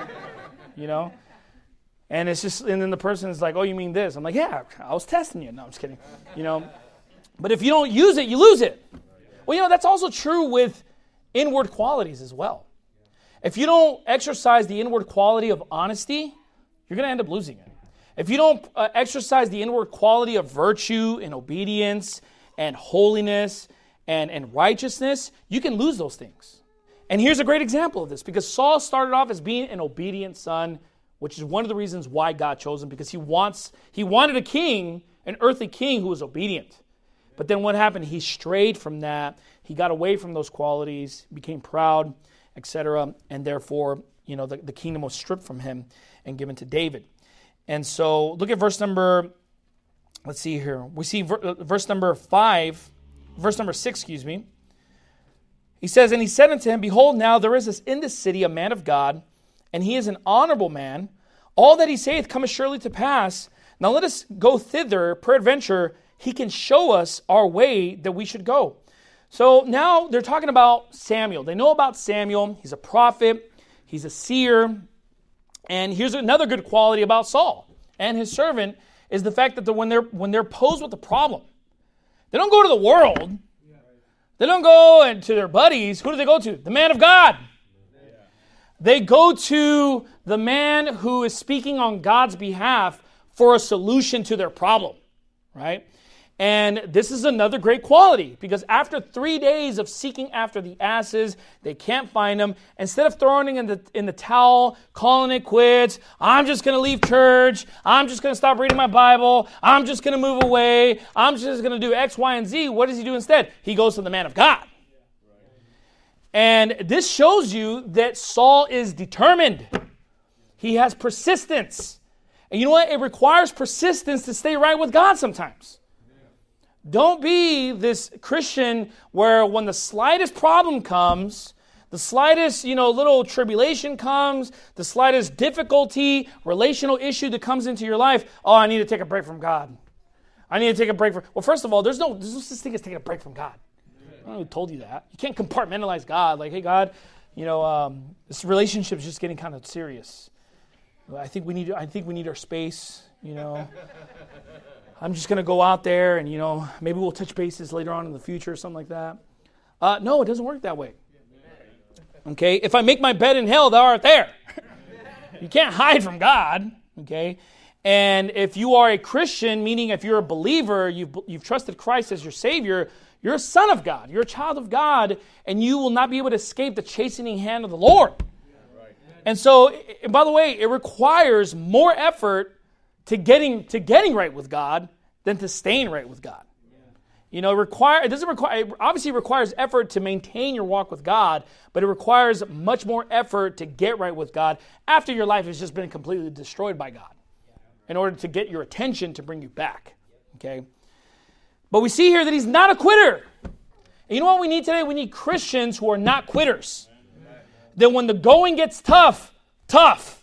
you know. And it's just, and then the person is like, oh, you mean this? I'm like, yeah, I was testing you. No, I'm just kidding, you know. But if you don't use it, you lose it. Well, you know, that's also true with inward qualities as well. If you don't exercise the inward quality of honesty, you're going to end up losing it. If you don't uh, exercise the inward quality of virtue and obedience and holiness and, and righteousness, you can lose those things. And here's a great example of this, because Saul started off as being an obedient son, which is one of the reasons why God chose him, because he wants he wanted a king, an earthly king who was obedient. But then what happened? He strayed from that. He got away from those qualities, became proud, et cetera, and therefore, you know, the, the kingdom was stripped from him and given to David. And so look at verse number, let's see here. We see ver, verse number five, verse number six, excuse me. He says, and he said unto him, behold, now there is this in this city a man of God, and he is an honorable man. All that he saith cometh surely to pass. Now let us go thither, peradventure he can show us our way that we should go. So now they're talking about Samuel. They know about Samuel. He's a prophet. He's a seer. And here's another good quality about Saul and his servant is the fact that they're, when they're when they're posed with a problem, they don't go to the world. They don't go and to their buddies. Who do they go to? The man of God. They go to the man who is speaking on God's behalf for a solution to their problem, right? And this is another great quality, because after three days of seeking after the asses, they can't find them. Instead of throwing it in the, in the towel, calling it quits, I'm just going to leave church, I'm just going to stop reading my Bible, I'm just going to move away, I'm just going to do X, Y, and Z, what does he do instead? He goes to the man of God. And this shows you that Saul is determined. He has persistence. And you know what? It requires persistence to stay right with God sometimes. Don't be this Christian where when the slightest problem comes, the slightest, you know, little tribulation comes, the slightest difficulty, relational issue that comes into your life, oh, I need to take a break from God. I need to take a break from... Well, first of all, there's no, there's no such thing as taking a break from God. I don't know who told you that. You can't compartmentalize God. Like, hey, God, you know, um, this relationship is just getting kind of serious. I think we need. I think we need our space. You know, I'm just going to go out there and, you know, maybe we'll touch bases later on in the future or something like that. Uh, no, it doesn't work that way. Okay, if I make my bed in hell, thou art there. You can't hide from God. Okay, and if you are a Christian, meaning if you're a believer, you've you've trusted Christ as your Savior. You're a son of God. You're a child of God, and you will not be able to escape the chastening hand of the Lord. And so, and by the way, it requires more effort to getting to getting right with God than to staying right with God. You know, it require it doesn't require it obviously requires effort to maintain your walk with God, but it requires much more effort to get right with God after your life has just been completely destroyed by God, in order to get your attention to bring you back. Okay. But we see here that he's not a quitter. And you know what we need today? We need Christians who are not quitters. That when the going gets tough, tough.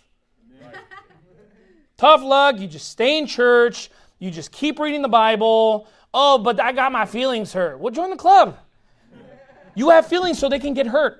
Tough luck, you just stay in church, you just keep reading the Bible. Oh, but I got my feelings hurt. Well, join the club. You have feelings so they can get hurt.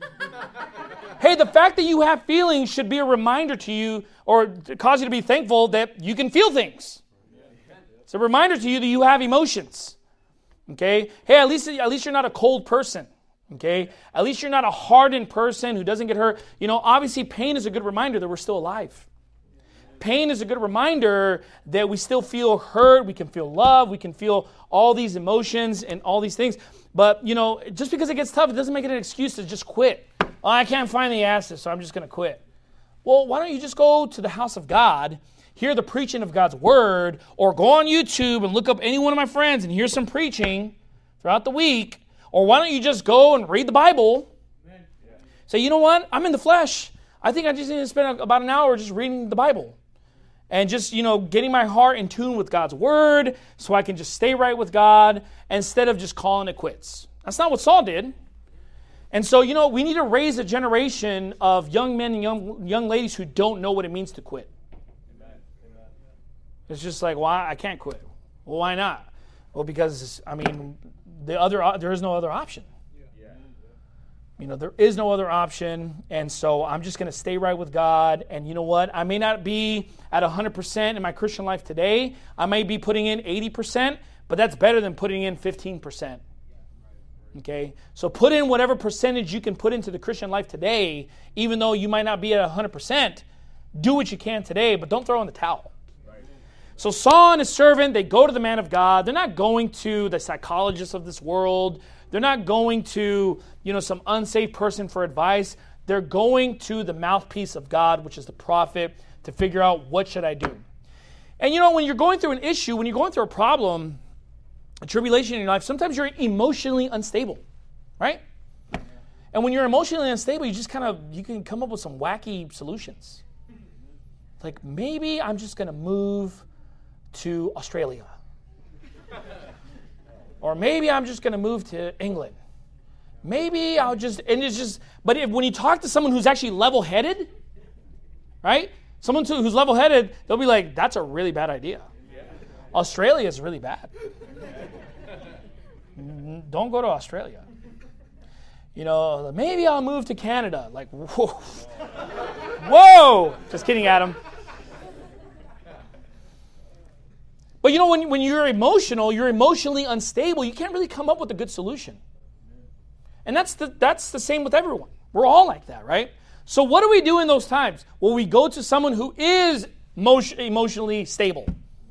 Hey, the fact that you have feelings should be a reminder to you, or cause you to be thankful that you can feel things. It's a reminder to you that you have emotions. Okay? Hey, at least, at least you're not a cold person. Okay? At least you're not a hardened person who doesn't get hurt. You know, obviously pain is a good reminder that we're still alive. Pain is a good reminder that we still feel hurt, we can feel love, we can feel all these emotions and all these things. But, you know, just because it gets tough, it doesn't make it an excuse to just quit. Oh, I can't find the answers, so I'm just going to quit. Well, why don't you just go to the house of God, hear the preaching of God's word, or go on YouTube and look up any one of my friends and hear some preaching throughout the week. Or why don't you just go and read the Bible? Say, you know what? I'm in the flesh. I think I just need to spend about an hour just reading the Bible. And just, you know, getting my heart in tune with God's word so I can just stay right with God instead of just calling it quits. That's not what Saul did. And so, you know, we need to raise a generation of young men and young young ladies who don't know what it means to quit. Amen. It's just like, well, I can't quit. Well, why not? Well, because, I mean, the other there is no other option. Yeah. You know, there is no other option, and so I'm just going to stay right with God. And you know what? I may not be at one hundred percent in my Christian life today. I may be putting in eighty percent, but that's better than putting in fifteen percent. Okay? So put in whatever percentage you can put into the Christian life today, even though you might not be at one hundred percent. Do what you can today, but don't throw in the towel. So Saul and his servant, they go to the man of God. They're not going to the psychologist of this world. They're not going to, you know, some unsafe person for advice. They're going to the mouthpiece of God, which is the prophet, to figure out what should I do. And you know, when you're going through an issue, when you're going through a problem, a tribulation in your life, sometimes you're emotionally unstable, right? And when you're emotionally unstable, you just kind of, you can come up with some wacky solutions. Like, maybe I'm just going to move to Australia. Or maybe I'm just going to move to England. Maybe I'll just, and it's just, but if, when you talk to someone who's actually level-headed, right? Someone to, who's level-headed, they'll be like, that's a really bad idea. Australia is really bad. Don't go to Australia. You know, maybe I'll move to Canada. Like, whoa. Whoa! Just kidding, Adam. But you know, when, when you're emotional, you're emotionally unstable, you can't really come up with a good solution. And that's the, that's the same with everyone. We're all like that, right? So what do we do in those times? Well, we go to someone who is emotion, emotionally stable.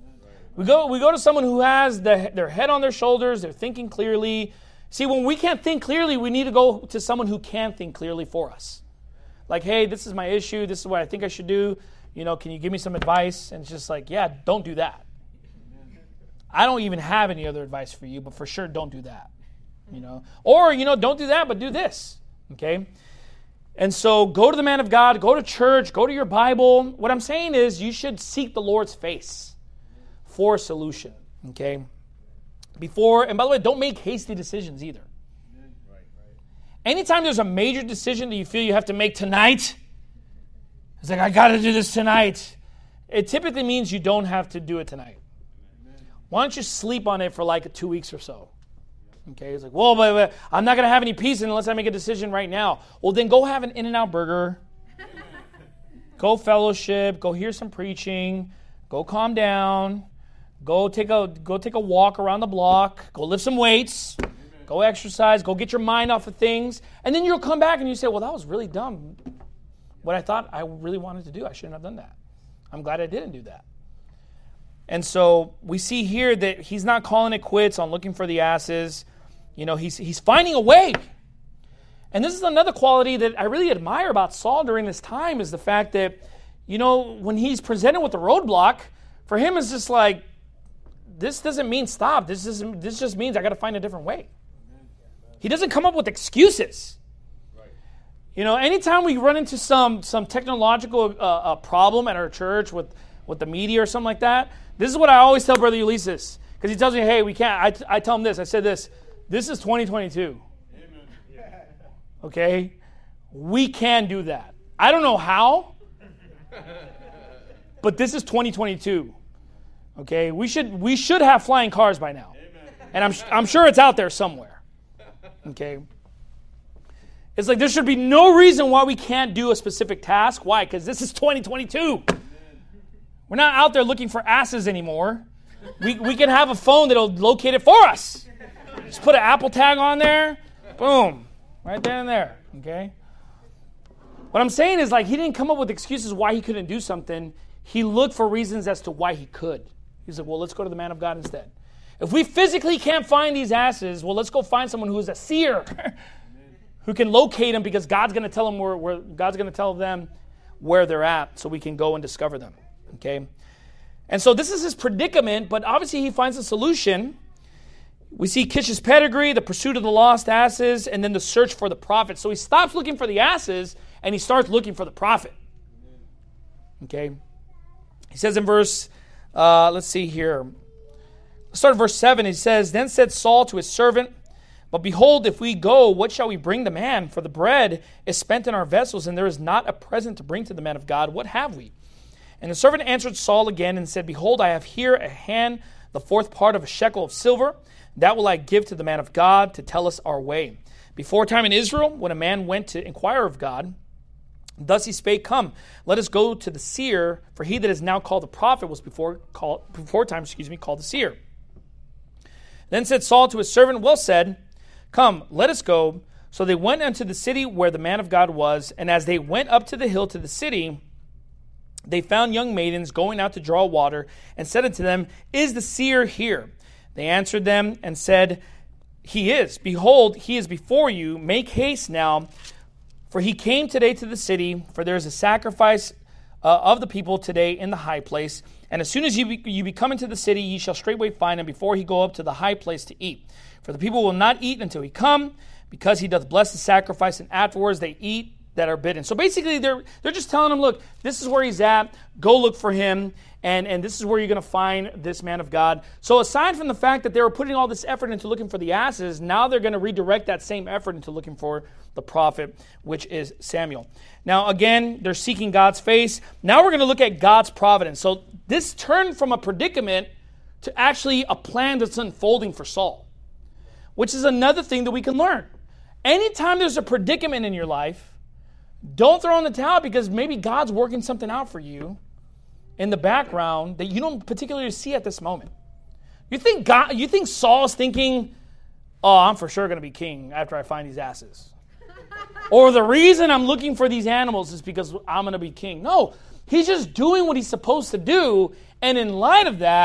We go, we go to someone who has the, their head on their shoulders, they're thinking clearly. See, when we can't think clearly, we need to go to someone who can think clearly for us. Like, hey, this is my issue, this is what I think I should do. You know, can you give me some advice? And it's just like, yeah, don't do that. I don't even have any other advice for you, but for sure don't do that. You know, or, you know, don't do that, but do this. Okay? And so go to the man of God, go to church, go to your Bible. What I'm saying is you should seek the Lord's face for a solution. Okay? Before, and by the way, don't make hasty decisions either. Anytime there's a major decision that you feel you have to make tonight, it's like, I got to do this tonight. It typically means you don't have to do it tonight. Why don't you sleep on it for like two weeks or so? Okay, it's like, well, but, but I'm not going to have any peace unless I make a decision right now. Well, then go have an In-N-Out burger. Go fellowship. Go hear some preaching. Go calm down. Go take a go take a walk around the block. Go lift some weights. Amen. Go exercise. Go get your mind off of things. And then you'll come back and you say, well, that was really dumb. What I thought I really wanted to do, I shouldn't have done that. I'm glad I didn't do that. And so we see here that he's not calling it quits on looking for the asses. You know, he's he's finding a way. And this is another quality that I really admire about Saul during this time, is the fact that, you know, when he's presented with a roadblock, for him it's just like, this doesn't mean stop. This isn't, this just means I got to find a different way. He doesn't come up with excuses. You know, anytime we run into some some technological uh, uh, problem at our church with, with the media or something like that, this is what I always tell Brother Ulysses. Because he tells me, hey, we can't. I, I tell him this. I said this. This is twenty twenty-two. Amen. Okay? We can do that. I don't know how, but this is twenty twenty-two. Okay? We should we should have flying cars by now. Amen. And I'm I'm sure it's out there somewhere. Okay? It's like there should be no reason why we can't do a specific task. Why? Because this is twenty twenty-two. Amen. We're not out there looking for asses anymore. We we can have a phone that'll locate it for us. Just put an Apple tag on there. Boom. Right there and there. Okay? What I'm saying is, like, he didn't come up with excuses why he couldn't do something. He looked for reasons as to why he could. He's like, well, let's go to the man of God instead. If we physically can't find these asses, well, let's go find someone who is a seer. Who can locate them, because God's going to tell them where, where God's going to tell them where they're at, so we can go and discover them. Okay, and so this is his predicament, but obviously he finds a solution. We see Kish's pedigree, the pursuit of the lost asses, and then the search for the prophet. So he stops looking for the asses and he starts looking for the prophet. Okay, he says in verse, uh, let's see here. Let's start at verse seven. He says, then said Saul to his servant, but behold, if we go, what shall we bring the man? For the bread is spent in our vessels, and there is not a present to bring to the man of God. What have we? And the servant answered Saul again and said, behold, I have here a hand, the fourth part of a shekel of silver. That will I give to the man of God to tell us our way. Before time in Israel, when a man went to inquire of God, thus he spake, come, let us go to the seer, for he that is now called the prophet was before, called, before time excuse me, called the seer. Then said Saul to his servant, well said, come, let us go. So they went unto the city where the man of God was, and as they went up to the hill to the city, they found young maidens going out to draw water, and said unto them, is the seer here? They answered them and said, he is. Behold, he is before you. Make haste now, for he came today to the city, for there is a sacrifice uh, of the people today in the high place. And as soon as you be, you be come into the city, ye shall straightway find him before he go up to the high place to eat. For the people will not eat until he come, because he doth bless the sacrifice, and afterwards they eat that are bidden. So basically they're they're just telling him, look, this is where he's at, go look for him, and, and this is where you're going to find this man of God. So aside from the fact that they were putting all this effort into looking for the asses, now they're going to redirect that same effort into looking for the prophet, which is Samuel. Now again, they're seeking God's face. Now we're going to look at God's providence. So this turned from a predicament to actually a plan that's unfolding for Saul, which is another thing that we can learn. Anytime there's a predicament in your life, don't throw in the towel, because maybe God's working something out for you in the background that you don't particularly see at this moment. You think God, you think Saul's thinking, oh, I'm for sure going to be king after I find these asses. Or the reason I'm looking for these animals is because I'm going to be king. No, he's just doing what he's supposed to do. And in light of that,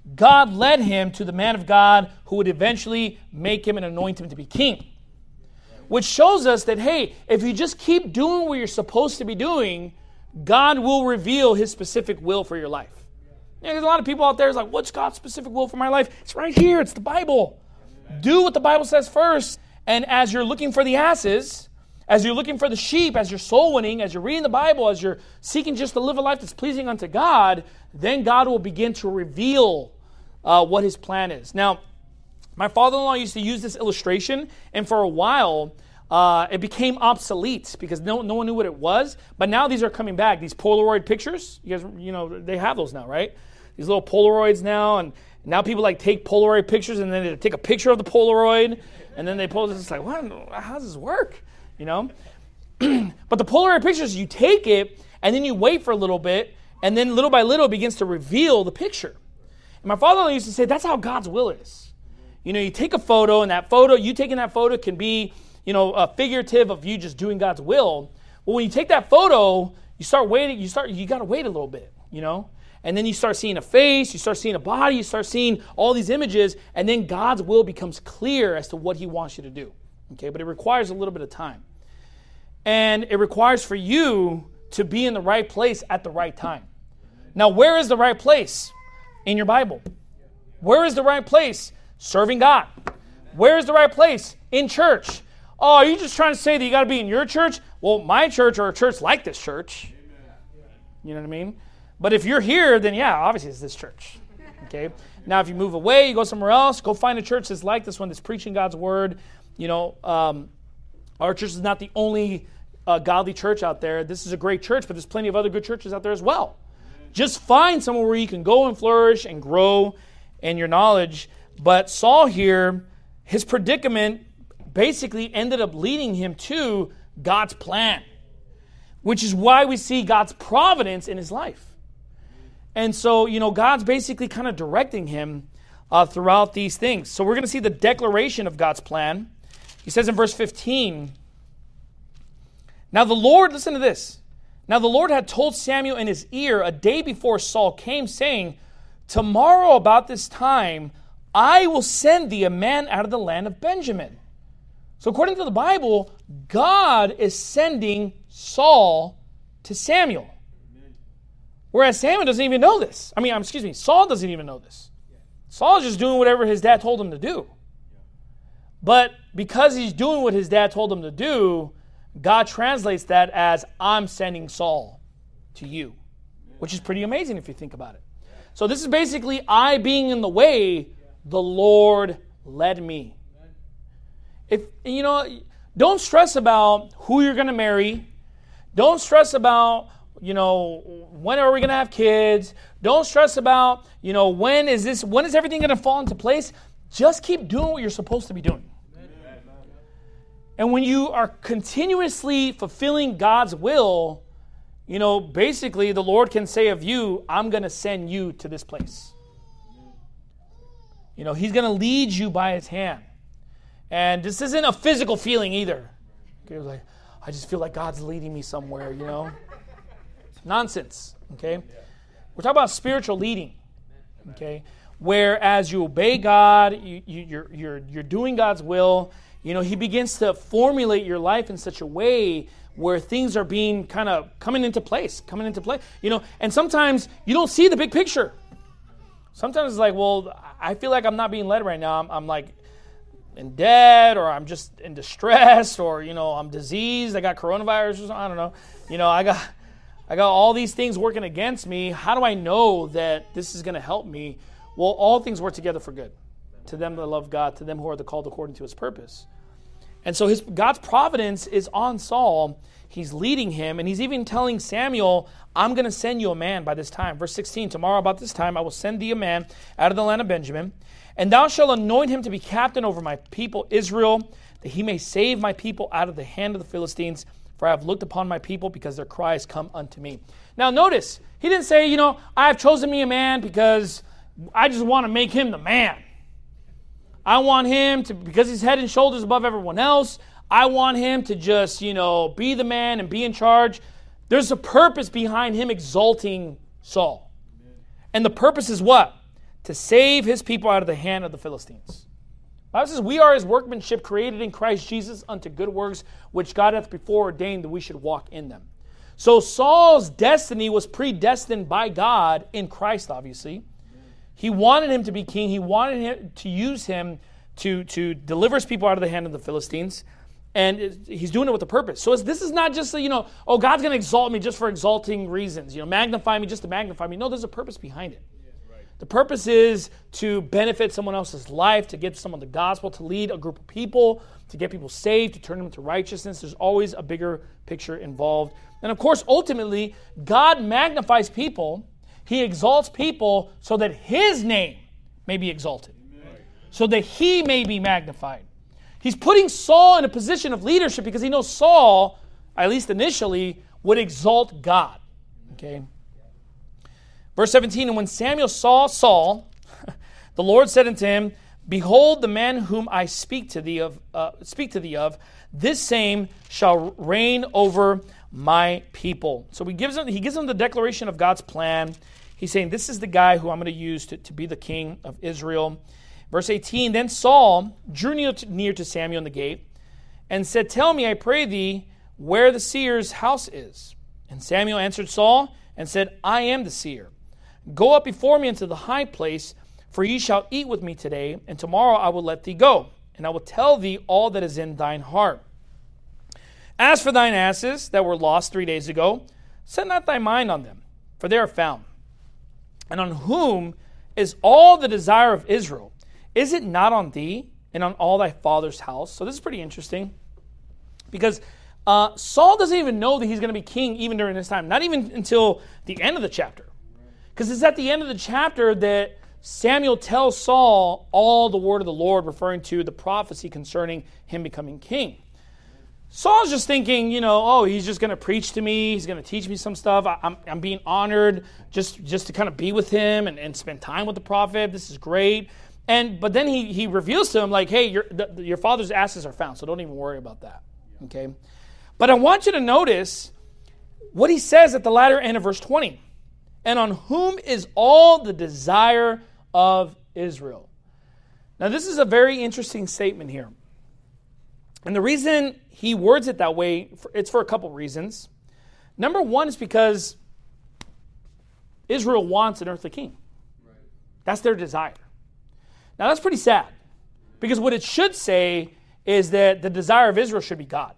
God led him to the man of God who would eventually make him and anoint him to be king. Which shows us that, hey, if you just keep doing what you're supposed to be doing, God will reveal his specific will for your life. You know, there's a lot of people out there who's like, what's God's specific will for my life? It's right here. It's the Bible. Do what the Bible says first. And as you're looking for the asses, as you're looking for the sheep, as you're soul winning, as you're reading the Bible, as you're seeking just to live a life that's pleasing unto God, then God will begin to reveal uh, what his plan is. Now, my father-in-law used to use this illustration, and for a while, uh, it became obsolete because no, no one knew what it was. But now these are coming back. These Polaroid pictures, you guys, you know, they have those now, right? These little Polaroids now, and now people like take Polaroid pictures, and then they take a picture of the Polaroid, and then they post it. It's like, what? How does this work? You know? But the Polaroid pictures, you take it, and then you wait for a little bit, and then little by little it begins to reveal the picture. And my father-in-law used to say, that's how God's will is. You know, you take a photo, and that photo, you taking that photo can be, you know, a figurative of you just doing God's will. Well, when you take that photo, you start waiting, you start, you got to wait a little bit, you know? And then you start seeing a face, you start seeing a body, you start seeing all these images, and then God's will becomes clear as to what he wants you to do. Okay, but it requires a little bit of time. And it requires for you to be in the right place at the right time. Now, where is the right place? In your Bible. Where is the right place? Serving God. Where is the right place? In church. Oh, are you just trying to say that you got to be in your church? Well, my church or a church like this church. You know what I mean? But if you're here, then yeah, obviously it's this church. Okay. Now, if you move away, you go somewhere else, go find a church that's like this one that's preaching God's word. You know, um, our church is not the only uh, godly church out there. This is a great church, but there's plenty of other good churches out there as well. Just find somewhere where you can go and flourish and grow in your knowledge. But Saul here, his predicament basically ended up leading him to God's plan, which is why we see God's providence in his life. And so, you know, God's basically kind of directing him uh, throughout these things. So we're going to see the declaration of God's plan. He says in verse fifteen, now the Lord, listen to this. Now the Lord had told Samuel in his ear a day before Saul came, saying, tomorrow about this time, I will send thee a man out of the land of Benjamin. So according to the Bible, God is sending Saul to Samuel. Whereas Samuel doesn't even know this. I mean, excuse me, Saul doesn't even know this. Saul's just doing whatever his dad told him to do. But because he's doing what his dad told him to do, God translates that as, I'm sending Saul to you, which is pretty amazing if you think about it. So this is basically, I being in the way, the Lord led me. If you know, don't stress about who you're going to marry. Don't stress about, you know, when are we going to have kids? Don't stress about, you know, when is this, when is everything going to fall into place? Just keep doing what you're supposed to be doing. And when you are continuously fulfilling God's will, you know, basically the Lord can say of you, I'm going to send you to this place. You know, he's going to lead you by his hand. And this isn't a physical feeling either. Okay, like, I just feel like God's leading me somewhere, you know. Nonsense, okay? We're talking about spiritual leading, okay? Where as you obey God, you, you, you're, you're, you're doing God's will. You know, he begins to formulate your life in such a way where things are being kind of coming into place, coming into play. You know, and sometimes you don't see the big picture. Sometimes it's like, well, I feel like I'm not being led right now. I'm, I'm like in debt, or I'm just in distress, or, you know, I'm diseased. I got coronavirus or something. I don't know. You know, I got, I got all these things working against me. How do I know that this is going to help me? Well, all things work together for good. To them that love God, to them who are the called according to his purpose. And so his God's providence is on Saul. He's leading him, and he's even telling Samuel, I'm going to send you a man by this time. Verse sixteen, tomorrow about this time I will send thee a man out of the land of Benjamin, and thou shalt anoint him to be captain over my people Israel, that he may save my people out of the hand of the Philistines, for I have looked upon my people because their cries come unto me. Now notice, he didn't say, you know, I have chosen me a man because I just want to make him the man. I want him to, because he's head and shoulders above everyone else, I want him to just, you know, be the man and be in charge. There's a purpose behind him exalting Saul. And the purpose is what? to save his people out of the hand of the Philistines. The Bible says, we are his workmanship created in Christ Jesus unto good works, which God hath before ordained that we should walk in them. So Saul's destiny was predestined by God in Christ, obviously. He wanted him to be king. He wanted him to use him to, to deliver his people out of the hand of the Philistines. And he's doing it with a purpose. So it's, this is not just, a, you know, oh, God's going to exalt me just for exalting reasons. You know, magnify me just to magnify me. No, there's a purpose behind it. The purpose is to benefit someone else's life, to give someone the gospel, to lead a group of people, to get people saved, to turn them to righteousness. There's always a bigger picture involved. And of course, ultimately, God magnifies people. He exalts people so that his name may be exalted, so that he may be magnified. He's putting Saul in a position of leadership because he knows Saul, at least initially, would exalt God. Okay. Verse seventeen, and when Samuel saw Saul, the Lord said unto him, behold, the man whom I speak to thee of, uh, speak to thee of, this same shall reign over my people. So he gives him, he gives him the declaration of God's plan. He's saying, this is the guy who I'm going to use to, to be the king of Israel. Verse eighteen, then Saul drew near to, near to Samuel in the gate and said, tell me, I pray thee, where the seer's house is. And Samuel answered Saul and said, I am the seer. Go up before me into the high place, for ye shall eat with me today, and tomorrow I will let thee go, and I will tell thee all that is in thine heart. As for thine asses that were lost three days ago, set not thy mind on them, for they are found. And on whom is all the desire of Israel? Is it not on thee and on all thy father's house? So this is pretty interesting, because uh, Saul doesn't even know that he's going to be king even during this time, not even until the end of the chapter. Because it's at the end of the chapter that Samuel tells Saul all the word of the Lord, referring to the prophecy concerning him becoming king. Saul's just thinking, you know, oh, he's just going to preach to me. He's going to teach me some stuff. I, I'm, I'm being honored just, just to kind of be with him and, and spend time with the prophet. This is great. And but then he, he reveals to him, like, hey, your, the, your father's asses are found, so don't even worry about that. Okay? But I want you to notice what he says at the latter end of verse twenty. And on whom is all the desire of Israel? Now, this is a very interesting statement here. And the reason he words it that way, it's for a couple reasons. Number one is because Israel wants an earthly king. That's their desire. Now, that's pretty sad. Because what it should say is that the desire of Israel should be God.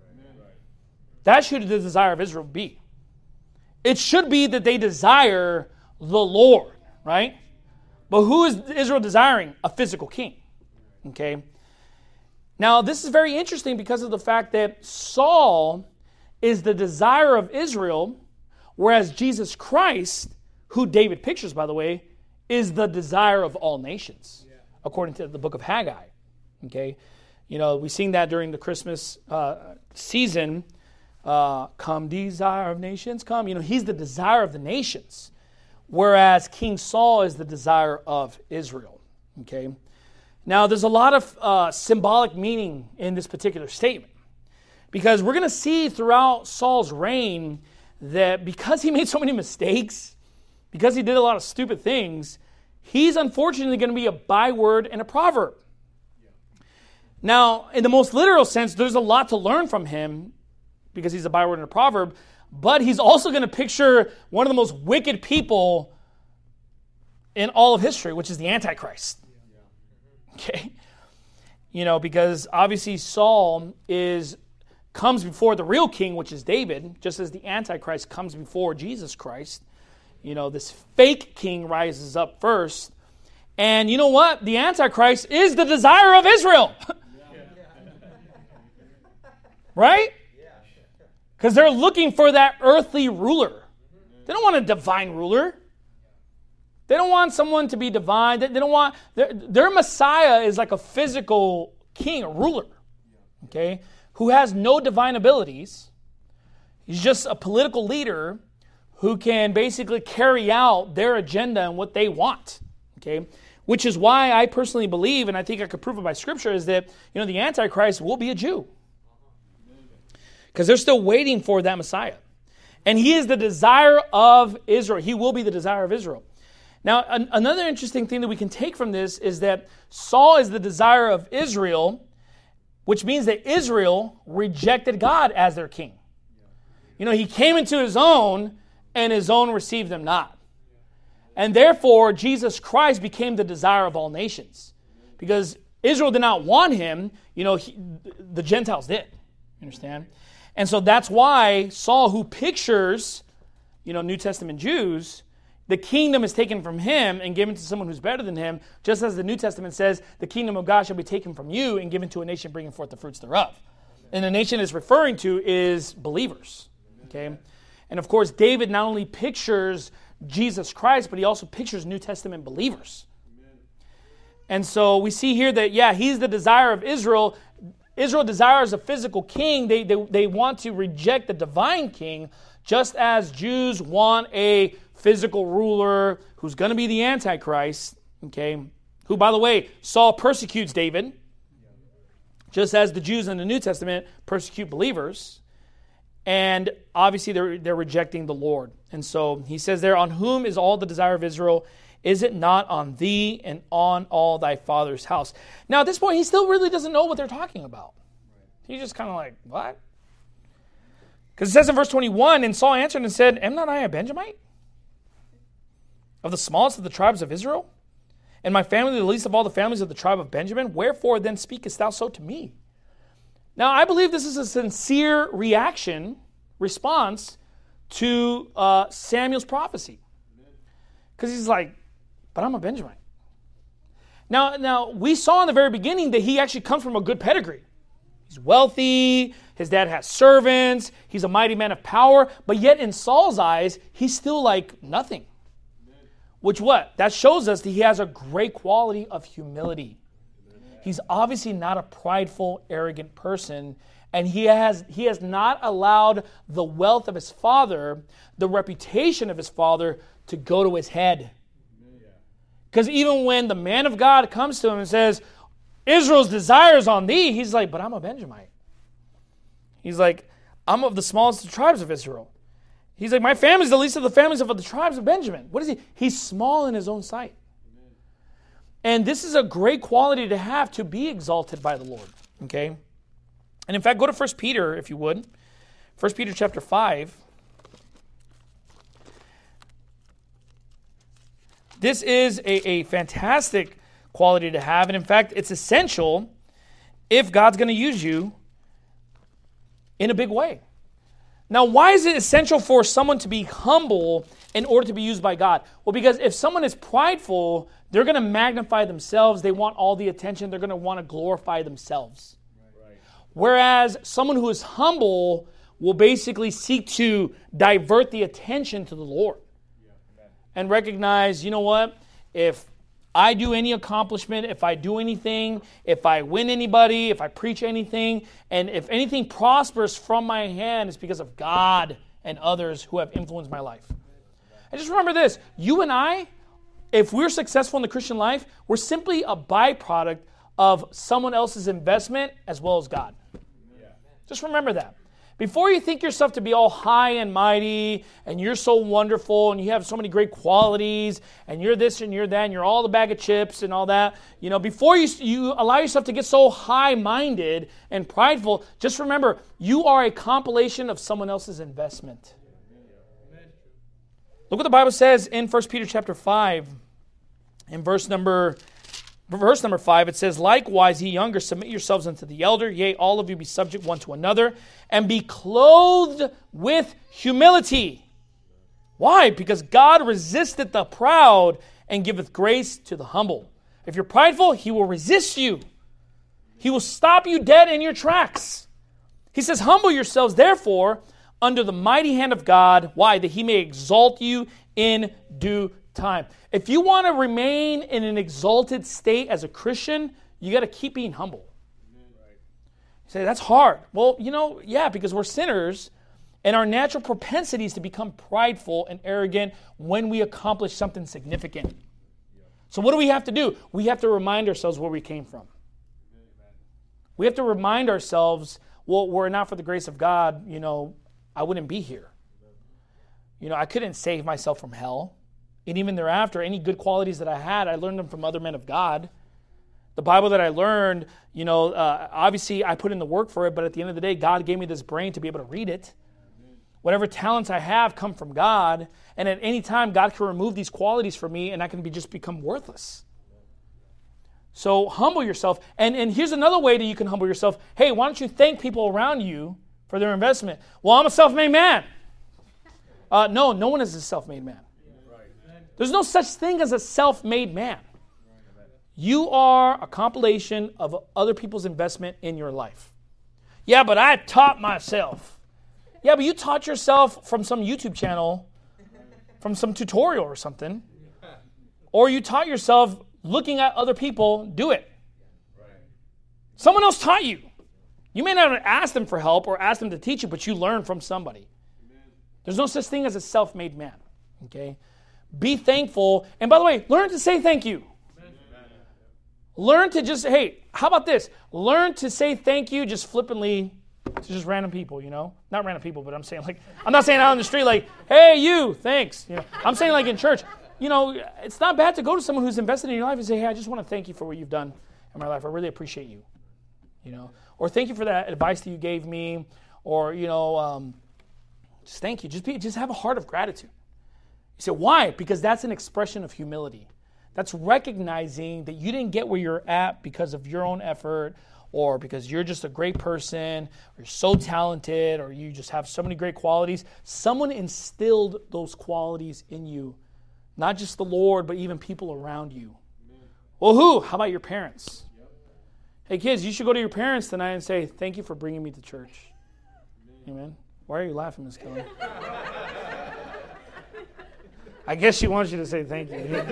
That should the desire of Israel be. It should be that they desire the Lord, right? But who is Israel desiring? A physical king. Okay? Now, this is very interesting because of the fact that Saul is the desire of Israel, whereas Jesus Christ, who David pictures, by the way, is the desire of all nations, according to the book of Haggai. Okay? You know, we sing that during the Christmas uh, season. Uh, come, desire of nations, come. You know, he's the desire of the nations, whereas King Saul is the desire of Israel. Okay. Now, there's a lot of uh, symbolic meaning in this particular statement, because we're going to see throughout Saul's reign that because he made so many mistakes, because he did a lot of stupid things, he's unfortunately going to be a byword and a proverb. Now, in the most literal sense, there's a lot to learn from him, because he's a byword and a proverb, but he's also going to picture one of the most wicked people in all of history, which is the Antichrist. Okay? You know, because obviously Saul is comes before the real king, which is David, just as the Antichrist comes before Jesus Christ. You know, this fake king rises up first. And you know what? The Antichrist is the desire of Israel. Right? Because they're looking for that earthly ruler. They don't want a divine ruler. They don't want someone to be divine. They, they don't want their, their Messiah is like a physical king, a ruler, okay, who has no divine abilities. He's just a political leader who can basically carry out their agenda and what they want, okay. Which is why I personally believe, and I think I could prove it by Scripture, is that you know the Antichrist will be a Jew. Because they're still waiting for that Messiah. And he is the desire of Israel. He will be the desire of Israel. Now, an- another interesting thing that we can take from this is that Saul is the desire of Israel, which means that Israel rejected God as their king. You know, he came into his own, and his own received him not. And therefore, Jesus Christ became the desire of all nations. Because Israel did not want him, you know, he, the Gentiles did. You understand? And so that's why Saul, who pictures, you know, New Testament Jews, the kingdom is taken from him and given to someone who's better than him, just as the New Testament says, the kingdom of God shall be taken from you and given to a nation bringing forth the fruits thereof. And the nation it's referring to is believers. Okay? And of course, David not only pictures Jesus Christ, but he also pictures New Testament believers. And so we see here that, yeah, he's the desire of Israel. Israel desires a physical king. They, they, they want to reject the divine king, just as Jews want a physical ruler who's going to be the Antichrist, okay, who, by the way, Saul persecutes David, just as the Jews in the New Testament persecute believers. And obviously they're, they're rejecting the Lord. And so he says there, on whom is all the desire of Israel? Is it not on thee and on all thy father's house? Now at this point, he still really doesn't know what they're talking about. He's just kind of like, what? Because it says in verse twenty-one, and Saul answered and said, am not I a Benjamite? Of the smallest of the tribes of Israel? And my family the least of all the families of the tribe of Benjamin? Wherefore then speakest thou so to me? Now, I believe this is a sincere reaction, response to uh, Samuel's prophecy. Because he's like, but I'm a Benjamite. Now, now, we saw in the very beginning that he actually comes from a good pedigree. He's wealthy, his dad has servants, he's a mighty man of power, but yet in Saul's eyes, he's still like nothing. Which what? That shows us that he has a great quality of humility. He's obviously not a prideful, arrogant person, and he has he has not allowed the wealth of his father, the reputation of his father, to go to his head. Because even when the man of God comes to him and says, Israel's desires on thee, he's like, but I'm a Benjamite. He's like, I'm of the smallest of the tribes of Israel. He's like, my family's the least of the families of the tribes of Benjamin. What is he? He's small in his own sight. And this is a great quality to have, to be exalted by the Lord. Okay? And in fact, go to First Peter, if you would. First Peter chapter five. This is a, a fantastic quality to have. And in fact, it's essential if God's going to use you in a big way. Now, why is it essential for someone to be humble in order to be used by God? Well, because if someone is prideful, they're going to magnify themselves. They want all the attention. They're going to want to glorify themselves. Right. Whereas someone who is humble will basically seek to divert the attention to the Lord. Yeah. And recognize, you know what? If I do any accomplishment, if I do anything, if I win anybody, if I preach anything, and if anything prospers from my hand, it's because of God and others who have influenced my life. And just remember this, you and I, if we're successful in the Christian life, we're simply a byproduct of someone else's investment as well as God. Yeah. Just remember that. Before you think yourself to be all high and mighty, and you're so wonderful, and you have so many great qualities, and you're this and you're that, and you're all the bag of chips and all that, you know, before you, you allow yourself to get so high-minded and prideful, just remember, you are a compilation of someone else's investment. Look what the Bible says in First Peter chapter five, in verse number Verse number five, it says, likewise, ye younger, submit yourselves unto the elder. Yea, all of you be subject one to another, and be clothed with humility. Why? Because God resisteth the proud and giveth grace to the humble. If you're prideful, he will resist you. He will stop you dead in your tracks. He says, humble yourselves, therefore, under the mighty hand of God. Why? That he may exalt you in due time. If you want to remain in an exalted state as a Christian, you got to keep being humble. You say, that's hard. Well, you know, yeah, because we're sinners, and our natural propensity is to become prideful and arrogant when we accomplish something significant. So what do we have to do? We have to remind ourselves where we came from. We have to remind ourselves, well, were it not for the grace of God, you know, I wouldn't be here. You know, I couldn't save myself from hell. And even thereafter, any good qualities that I had, I learned them from other men of God. The Bible that I learned, you know, uh, obviously I put in the work for it, but at the end of the day, God gave me this brain to be able to read it. Whatever talents I have come from God, and at any time, God can remove these qualities from me, and I can be just become worthless. So humble yourself. And, and here's another way that you can humble yourself. Hey, why don't you thank people around you for their investment? Well, I'm a self-made man. Uh, no, no one is a self-made man. There's no such thing as a self-made man. You are a compilation of other people's investment in your life. Yeah, but I taught myself. Yeah, but you taught yourself from some YouTube channel, from some tutorial or something. Or you taught yourself looking at other people do it. Someone else taught you. You may not have asked them for help or asked them to teach you, but you learned from somebody. There's no such thing as a self-made man. Okay? Be thankful. And by the way, learn to say thank you. Learn to just, hey, how about this? Learn to say thank you just flippantly to just random people, you know? Not random people, but I'm saying like, I'm not saying out on the street like, hey, you, thanks. You know, I'm saying like in church. You know, it's not bad to go to someone who's invested in your life and say, hey, I just want to thank you for what you've done in my life. I really appreciate you. You know, or thank you for that advice that you gave me, or, you know, um, just thank you. Just be, just have a heart of gratitude. You say, why? Because that's an expression of humility. That's recognizing that you didn't get where you're at because of your own effort, or because you're just a great person, or you're so talented, or you just have so many great qualities. Someone instilled those qualities in you, not just the Lord, but even people around you. Amen. Well, who? How about your parents? Yep. Hey, kids, you should go to your parents tonight and say, thank you for bringing me to church. Amen. Amen. Why are you laughing, Miss Kelly? I guess she wants you to say thank you.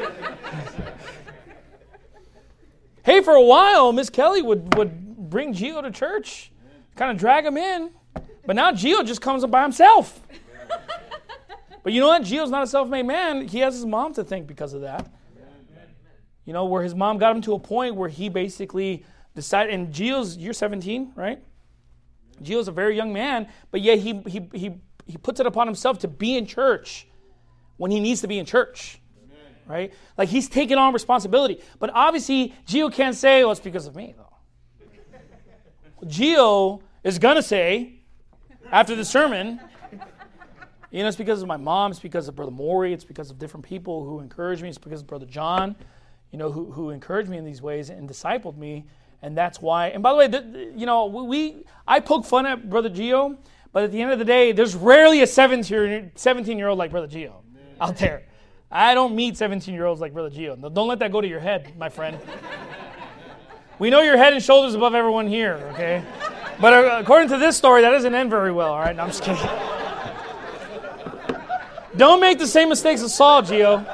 Hey, for a while, Miss Kelly would, would bring Gio to church, kind of drag him in. But now Gio just comes up by himself. But you know what? Gio's not a self-made man. He has his mom to thank because of that. You know, where his mom got him to a point where he basically decided, and Gio's, you're seventeen, right? Gio's a very young man, but yet he he he he puts it upon himself to be in church when he needs to be in church. Right? Like he's taking on responsibility. But obviously, Gio can't say, well, it's because of me, though. Gio is going to say, after the sermon, you know, it's because of my mom, it's because of Brother Maury, it's because of different people who encouraged me, it's because of Brother John, you know, who, who encouraged me in these ways and discipled me, and that's why. And by the way, the, you know, we I poke fun at Brother Gio, but at the end of the day, there's rarely a seventeen-year-old like Brother Gio out there. I don't meet seventeen-year-olds like Brother Gio. Don't let that go to your head, my friend. We know you're head and shoulders above everyone here, okay? But according to this story, that doesn't end very well, all right? No, I'm just kidding. Don't make the same mistakes as Saul, Gio.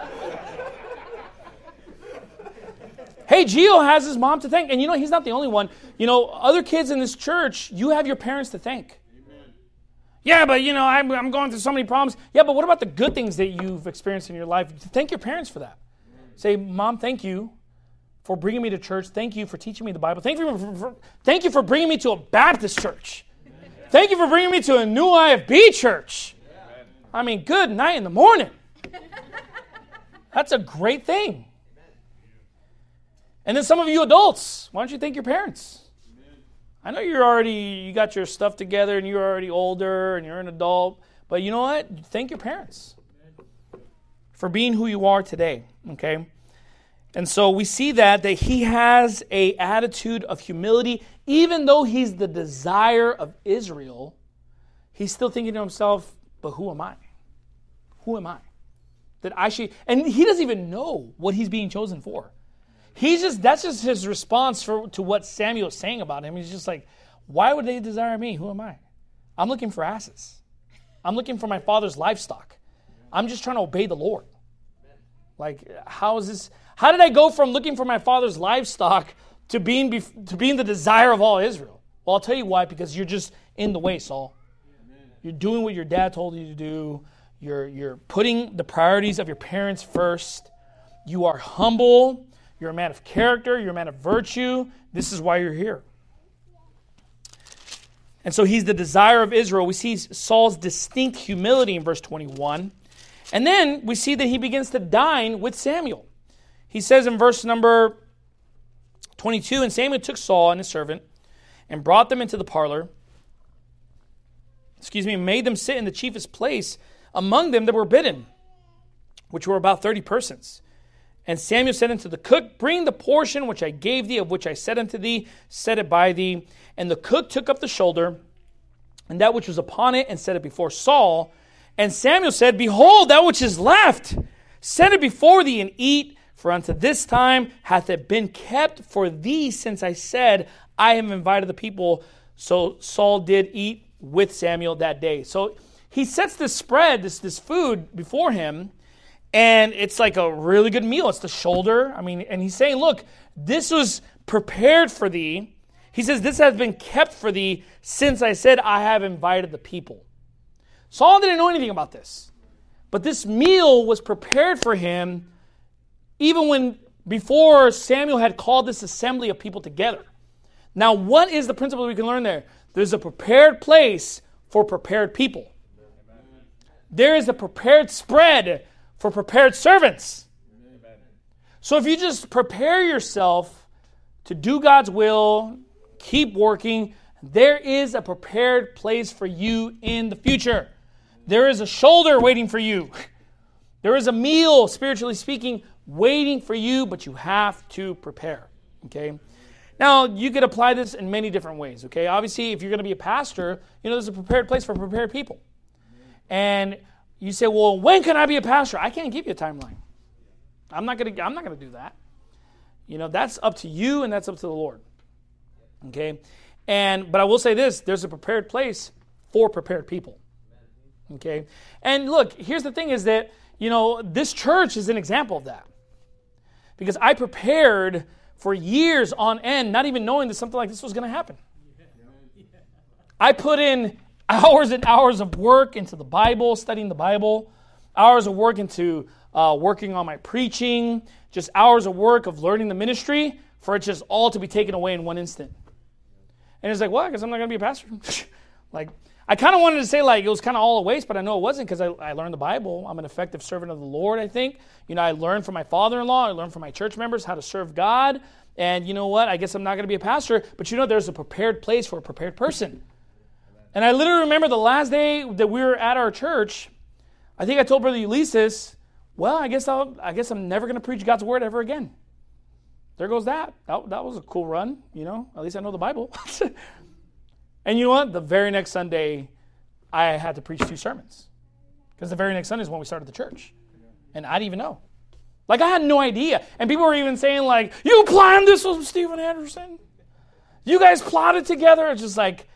Hey, Gio has his mom to thank. And you know, he's not the only one. You know, other kids in this church, you have your parents to thank. Amen. Yeah, but you know, I'm, I'm going through so many problems. Yeah, but what about the good things that you've experienced in your life? Thank your parents for that. Amen. Say, Mom, thank you for bringing me to church. Thank you for teaching me the Bible. Thank you for, for, thank you for bringing me to a Baptist church. Amen. Thank you for bringing me to a new I F B church. Amen. I mean, good night in the morning. That's a great thing. And then some of you adults, why don't you thank your parents? Amen. I know you're already, you got your stuff together and you're already older and you're an adult, but you know what? Thank your parents for being who you are today, okay? And so we see that, that he has a attitude of humility. Even though he's the desire of Israel, he's still thinking to himself, but who am I? Who am I? That I should, and he doesn't even know what he's being chosen for. He's just, that's just his response for, to what Samuel is saying about him. He's just like, why would they desire me? Who am I? I'm looking for asses. I'm looking for my father's livestock. I'm just trying to obey the Lord. Like, how is this? How did I go from looking for my father's livestock to being to being the desire of all Israel? Well, I'll tell you why. Because you're just in the way, Saul. You're doing what your dad told you to do. You're you're putting the priorities of your parents first. You are humble. You're a man of character. You're a man of virtue. This is why you're here. And so he's the desire of Israel. We see Saul's distinct humility in verse twenty-one. And then we see that he begins to dine with Samuel. He says in verse number twenty-two, and Samuel took Saul and his servant and brought them into the parlor, excuse me, and made them sit in the chiefest place among them that were bidden, which were about thirty persons. And Samuel said unto the cook, bring the portion which I gave thee, of which I said unto thee, set it by thee. And the cook took up the shoulder, and that which was upon it, and set it before Saul. And Samuel said, behold, that which is left, set it before thee, and eat. For unto this time hath it been kept for thee, since I said, I have invited the people. So Saul did eat with Samuel that day. So he sets this spread, this, this food before him, and it's like a really good meal. It's the shoulder. I mean, and he's saying, look, this was prepared for thee. He says, this has been kept for thee since I said I have invited the people. Saul didn't know anything about this. But this meal was prepared for him even when before Samuel had called this assembly of people together. Now, what is the principle we can learn there? There's a prepared place for prepared people. There is a prepared spread for prepared servants. So if you just prepare yourself to do God's will, keep working, there is a prepared place for you in the future. There is a shoulder waiting for you. There is a meal, spiritually speaking, waiting for you, but you have to prepare. Okay? Now, you could apply this in many different ways. Okay? Obviously, if you're going to be a pastor, you know, there's a prepared place for prepared people. And you say, well, when can I be a pastor? I can't give you a timeline. I'm not going to I'm not going to do that. You know, that's up to you and that's up to the Lord. Okay? And but I will say this, there's a prepared place for prepared people. Okay? And look, here's the thing is that, you know, this church is an example of that. Because I prepared for years on end, not even knowing that something like this was going to happen. I put in hours and hours of work into the Bible, studying the Bible, hours of work into uh, working on my preaching, just hours of work of learning the ministry for it just all to be taken away in one instant. And it's like, well, because I'm not going to be a pastor. Like, I kind of wanted to say like it was kind of all a waste, but I know it wasn't because I, I learned the Bible. I'm an effective servant of the Lord, I think. You know, I learned from my father-in-law. I learned from my church members how to serve God. And you know what? I guess I'm not going to be a pastor, but you know there's a prepared place for a prepared person. And I literally remember the last day that we were at our church, I think I told Brother Ulysses, well, I guess I'll, I guess I'm never going to preach God's word ever again. There goes that. that. That was a cool run, you know. At least I know the Bible. And you know what? The very next Sunday, I had to preach two sermons. Because the very next Sunday is when we started the church. And I didn't even know. Like, I had no idea. And people were even saying, like, you planned this with Steven Anderson? You guys plotted together? It's just like,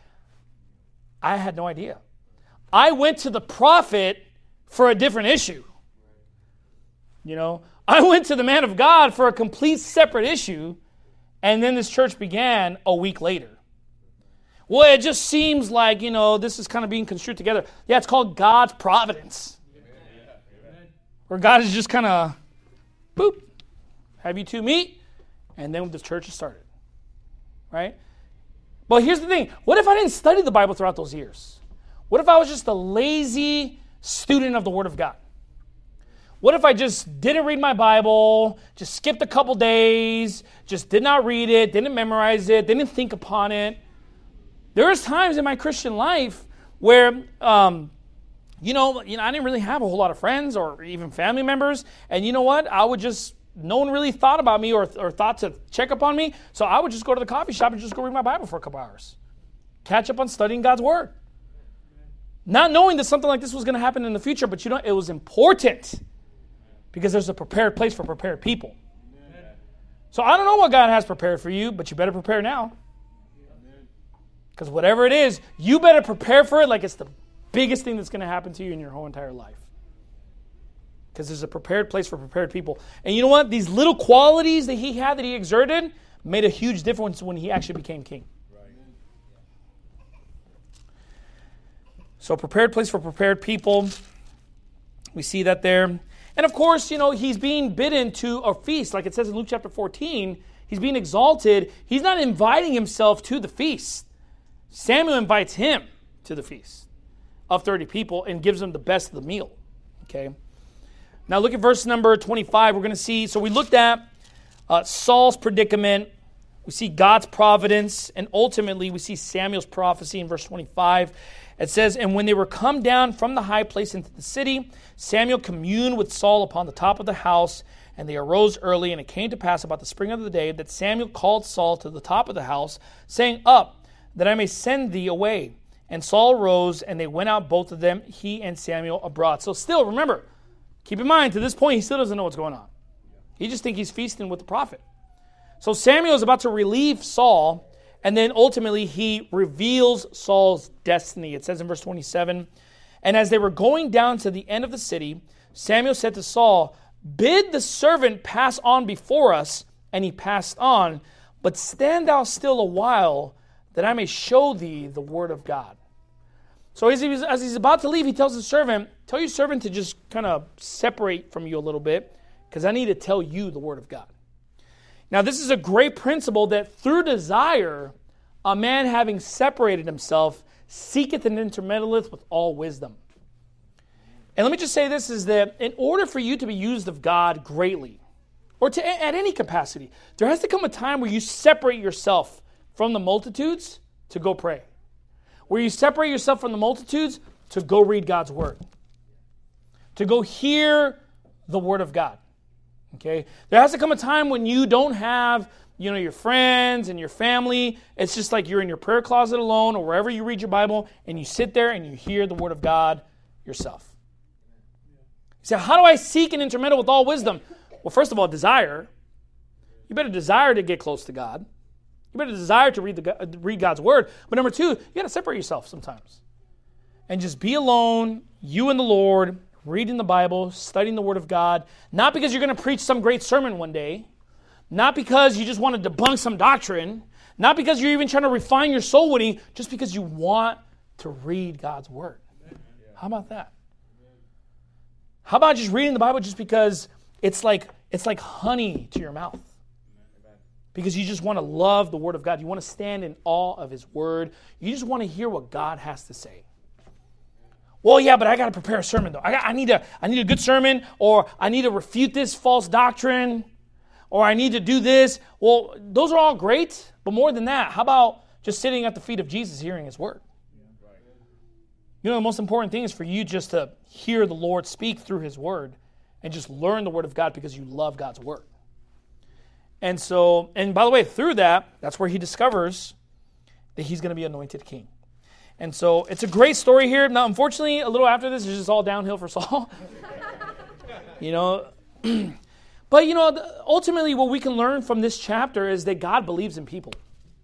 I had no idea. I went to the prophet for a different issue. You know, I went to the man of God for a complete separate issue, and then this church began a week later. Well, it just seems like, you know, this is kind of being construed together. Yeah, it's called God's providence. Where God is just kind of, boop, have you two meet, and then the church is started. Right? But here's the thing. What if I didn't study the Bible throughout those years? What if I was just a lazy student of the Word of God? What if I just didn't read my Bible, just skipped a couple days, just did not read it, didn't memorize it, didn't think upon it? There was times in my Christian life where, um, you know, you know, I didn't really have a whole lot of friends or even family members, and you know what? I would just, no one really thought about me or, or thought to check up on me, so I would just go to the coffee shop and just go read my Bible for a couple hours. Catch up on studying God's Word. Not knowing that something like this was going to happen in the future, but you know, it was important because there's a prepared place for prepared people. So I don't know what God has prepared for you, but you better prepare now. Because whatever it is, you better prepare for it like it's the biggest thing that's going to happen to you in your whole entire life. Because there's a prepared place for prepared people. And you know what? These little qualities that he had, that he exerted, made a huge difference when he actually became king. So prepared place for prepared people. We see that there. And of course, you know, he's being bidden to a feast. Like it says in Luke chapter fourteen, he's being exalted. He's not inviting himself to the feast. Samuel invites him to the feast of thirty people and gives him the best of the meal. Okay? Now look at verse number twenty-five. We're going to see, so we looked at uh, Saul's predicament. We see God's providence, and ultimately we see Samuel's prophecy in verse twenty-five. It says, and when they were come down from the high place into the city, Samuel communed with Saul upon the top of the house, and they arose early, and it came to pass about the spring of the day that Samuel called Saul to the top of the house, saying, up, that I may send thee away. And Saul rose, and they went out, both of them, he and Samuel, abroad. So still, remember, keep in mind, to this point, he still doesn't know what's going on. He just thinks he's feasting with the prophet. So Samuel is about to relieve Saul, and then ultimately he reveals Saul's destiny. It says in verse twenty-seven, and as they were going down to the end of the city, Samuel said to Saul, bid the servant pass on before us. And he passed on, but stand thou still a while, that I may show thee the word of God. So as, he was, as he's about to leave, he tells the servant, tell your servant to just kind of separate from you a little bit, because I need to tell you the word of God. Now, this is a great principle that through desire, a man having separated himself seeketh and intermeddleth with all wisdom. And let me just say this, is that in order for you to be used of God greatly, or to at any capacity, there has to come a time where you separate yourself from the multitudes to go pray. Where you separate yourself from the multitudes to go read God's word. To go hear the word of God. Okay? There has to come a time when you don't have, you know, your friends and your family. It's just like you're in your prayer closet alone or wherever you read your Bible, and you sit there and you hear the word of God yourself. You say, how do I seek and intermeddle with all wisdom? Well, first of all, desire. You better desire to get close to God. You better desire to read the read God's word. But number two, you got to separate yourself sometimes. And just be alone, you and the Lord, reading the Bible, studying the word of God. Not because you're going to preach some great sermon one day. Not because you just want to debunk some doctrine. Not because you're even trying to refine your soul winning. Just because you want to read God's word. How about that? How about just reading the Bible just because it's like it's like honey to your mouth? Because you just want to love the word of God. You want to stand in awe of his word. You just want to hear what God has to say. Well, yeah, but I got to prepare a sermon, though. I, got, I, need a, I need a good sermon, or I need to refute this false doctrine, or I need to do this. Well, those are all great, but more than that, how about just sitting at the feet of Jesus hearing his word? You know, the most important thing is for you just to hear the Lord speak through his word and just learn the word of God because you love God's word. And so, and by the way, through that, that's where he discovers that he's going to be anointed king. And so it's a great story here. Now, unfortunately, a little after this, it's just all downhill for Saul. you know, but, you know, ultimately what we can learn from this chapter is that God believes in people.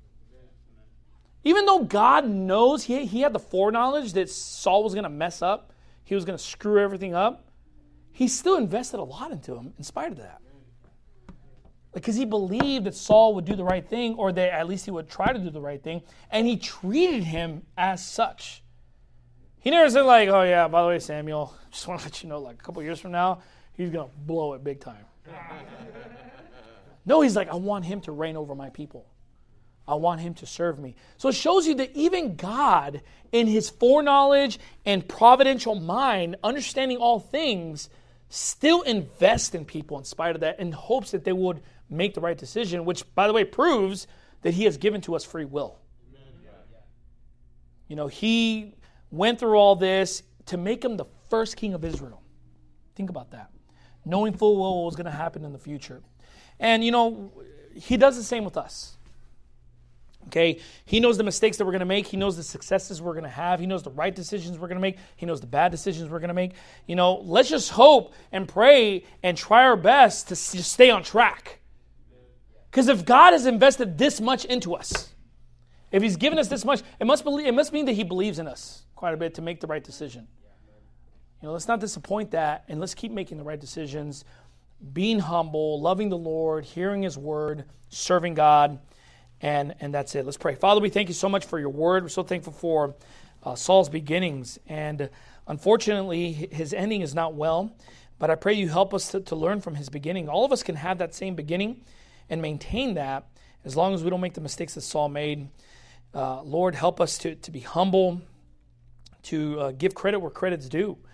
Even though God knows, he, he had the foreknowledge that Saul was going to mess up, he was going to screw everything up, he still invested a lot into him in spite of that. Because he believed that Saul would do the right thing, or that at least he would try to do the right thing, and he treated him as such. He never said like, oh yeah, by the way, Samuel, just want to let you know, like a couple years from now, he's going to blow it big time. No, he's like, I want him to reign over my people. I want him to serve me. So it shows you that even God, in his foreknowledge and providential mind, understanding all things, still invest in people in spite of that, in hopes that they would make the right decision, which, by the way, proves that he has given to us free will. You know, he went through all this to make him the first king of Israel. Think about that. Knowing full well what was going to happen in the future. And, you know, he does the same with us. Okay, he knows the mistakes that we're going to make. He knows the successes we're going to have. He knows the right decisions we're going to make. He knows the bad decisions we're going to make. You know, let's just hope and pray and try our best to just stay on track. Because if God has invested this much into us, if he's given us this much, it must believe, it must mean that he believes in us quite a bit to make the right decision. You know, let's not disappoint that, and let's keep making the right decisions, being humble, loving the Lord, hearing his word, serving God. And and that's it. Let's pray. Father, we thank you so much for your word. We're so thankful for uh, Saul's beginnings. And uh, unfortunately, his ending is not well. But I pray you help us to, to learn from his beginning. All of us can have that same beginning and maintain that as long as we don't make the mistakes that Saul made. Uh, Lord, help us to, to be humble, to uh, give credit where credit's due,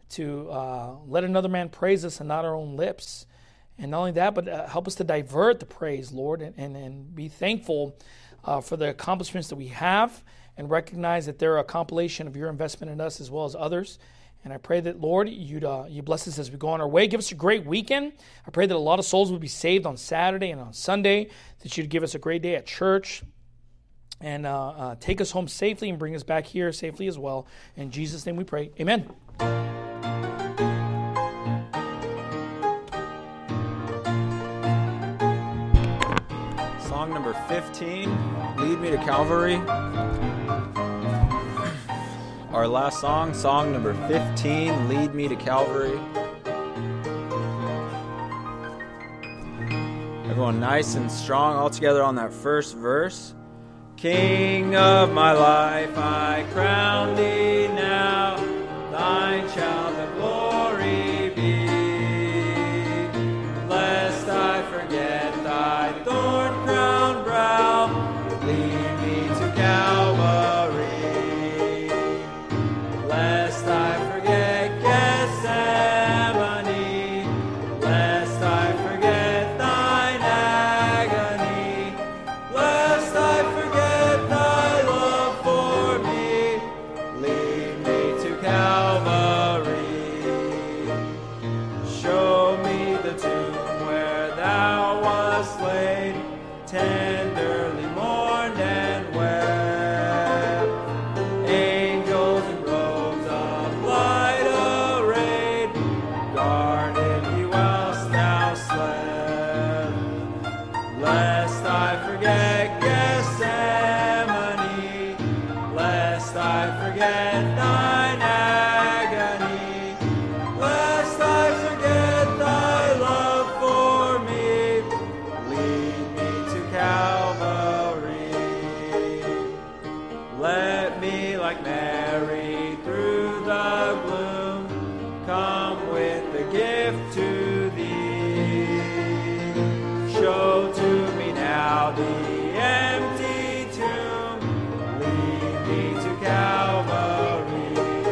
to uh, let another man praise us and not our own lips. And not only that, but uh, help us to divert the praise, Lord, and, and, and be thankful uh, for the accomplishments that we have and recognize that they're a compilation of your investment in us as well as others. And I pray that, Lord, you'd uh, you bless us as we go on our way. Give us a great weekend. I pray that a lot of souls would be saved on Saturday and on Sunday, that you'd give us a great day at church and uh, uh, take us home safely and bring us back here safely as well. In Jesus' name we pray. Amen. Song number fifteen, Lead Me to Calvary. Our last song, song number fifteen, Lead Me to Calvary. Everyone nice and strong all together on that first verse. King of my life, I crown thee now, thine shall the glory be. Lest I forget thy thorn crown brow, lead me to Calvary. Lest I forget Gethsemane, lest I forget thine agony, lest I forget thy love for me, lead me to Calvary. Show me the tomb where thou wast laid, tenderly mourned and wept. Angels in robes of light arrayed, guarded thee whilst thou slept. Lest I forget Gethsemane, lest I forget thine agony, lest I forget thy love for me, lead me to Calvary. Let me, like Mary, through the gloom, come with the gift to thee. Show to me now the empty tomb, lead me to Calvary.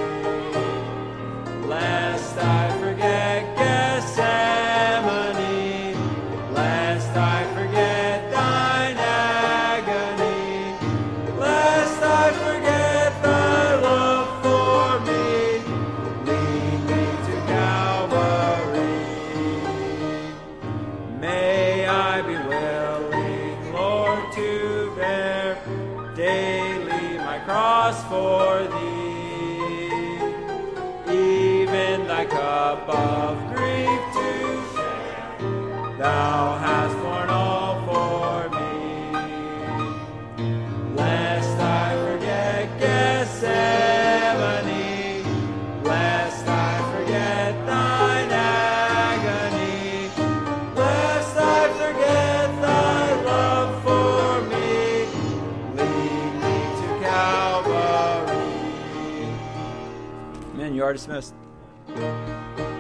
Lest I forget Gethsemane, lest I forget thine agony, lest I forget thy love for me, lead me to Calvary. May I be willing, Lord, to bear daily my cross for thee, even thy cup of grief to share. Thou hast borne all for me. Lest I forget Gethsemane, lest I forget thine agony, lest I forget thy love for me, lead me to Calvary. Amen. You are dismissed.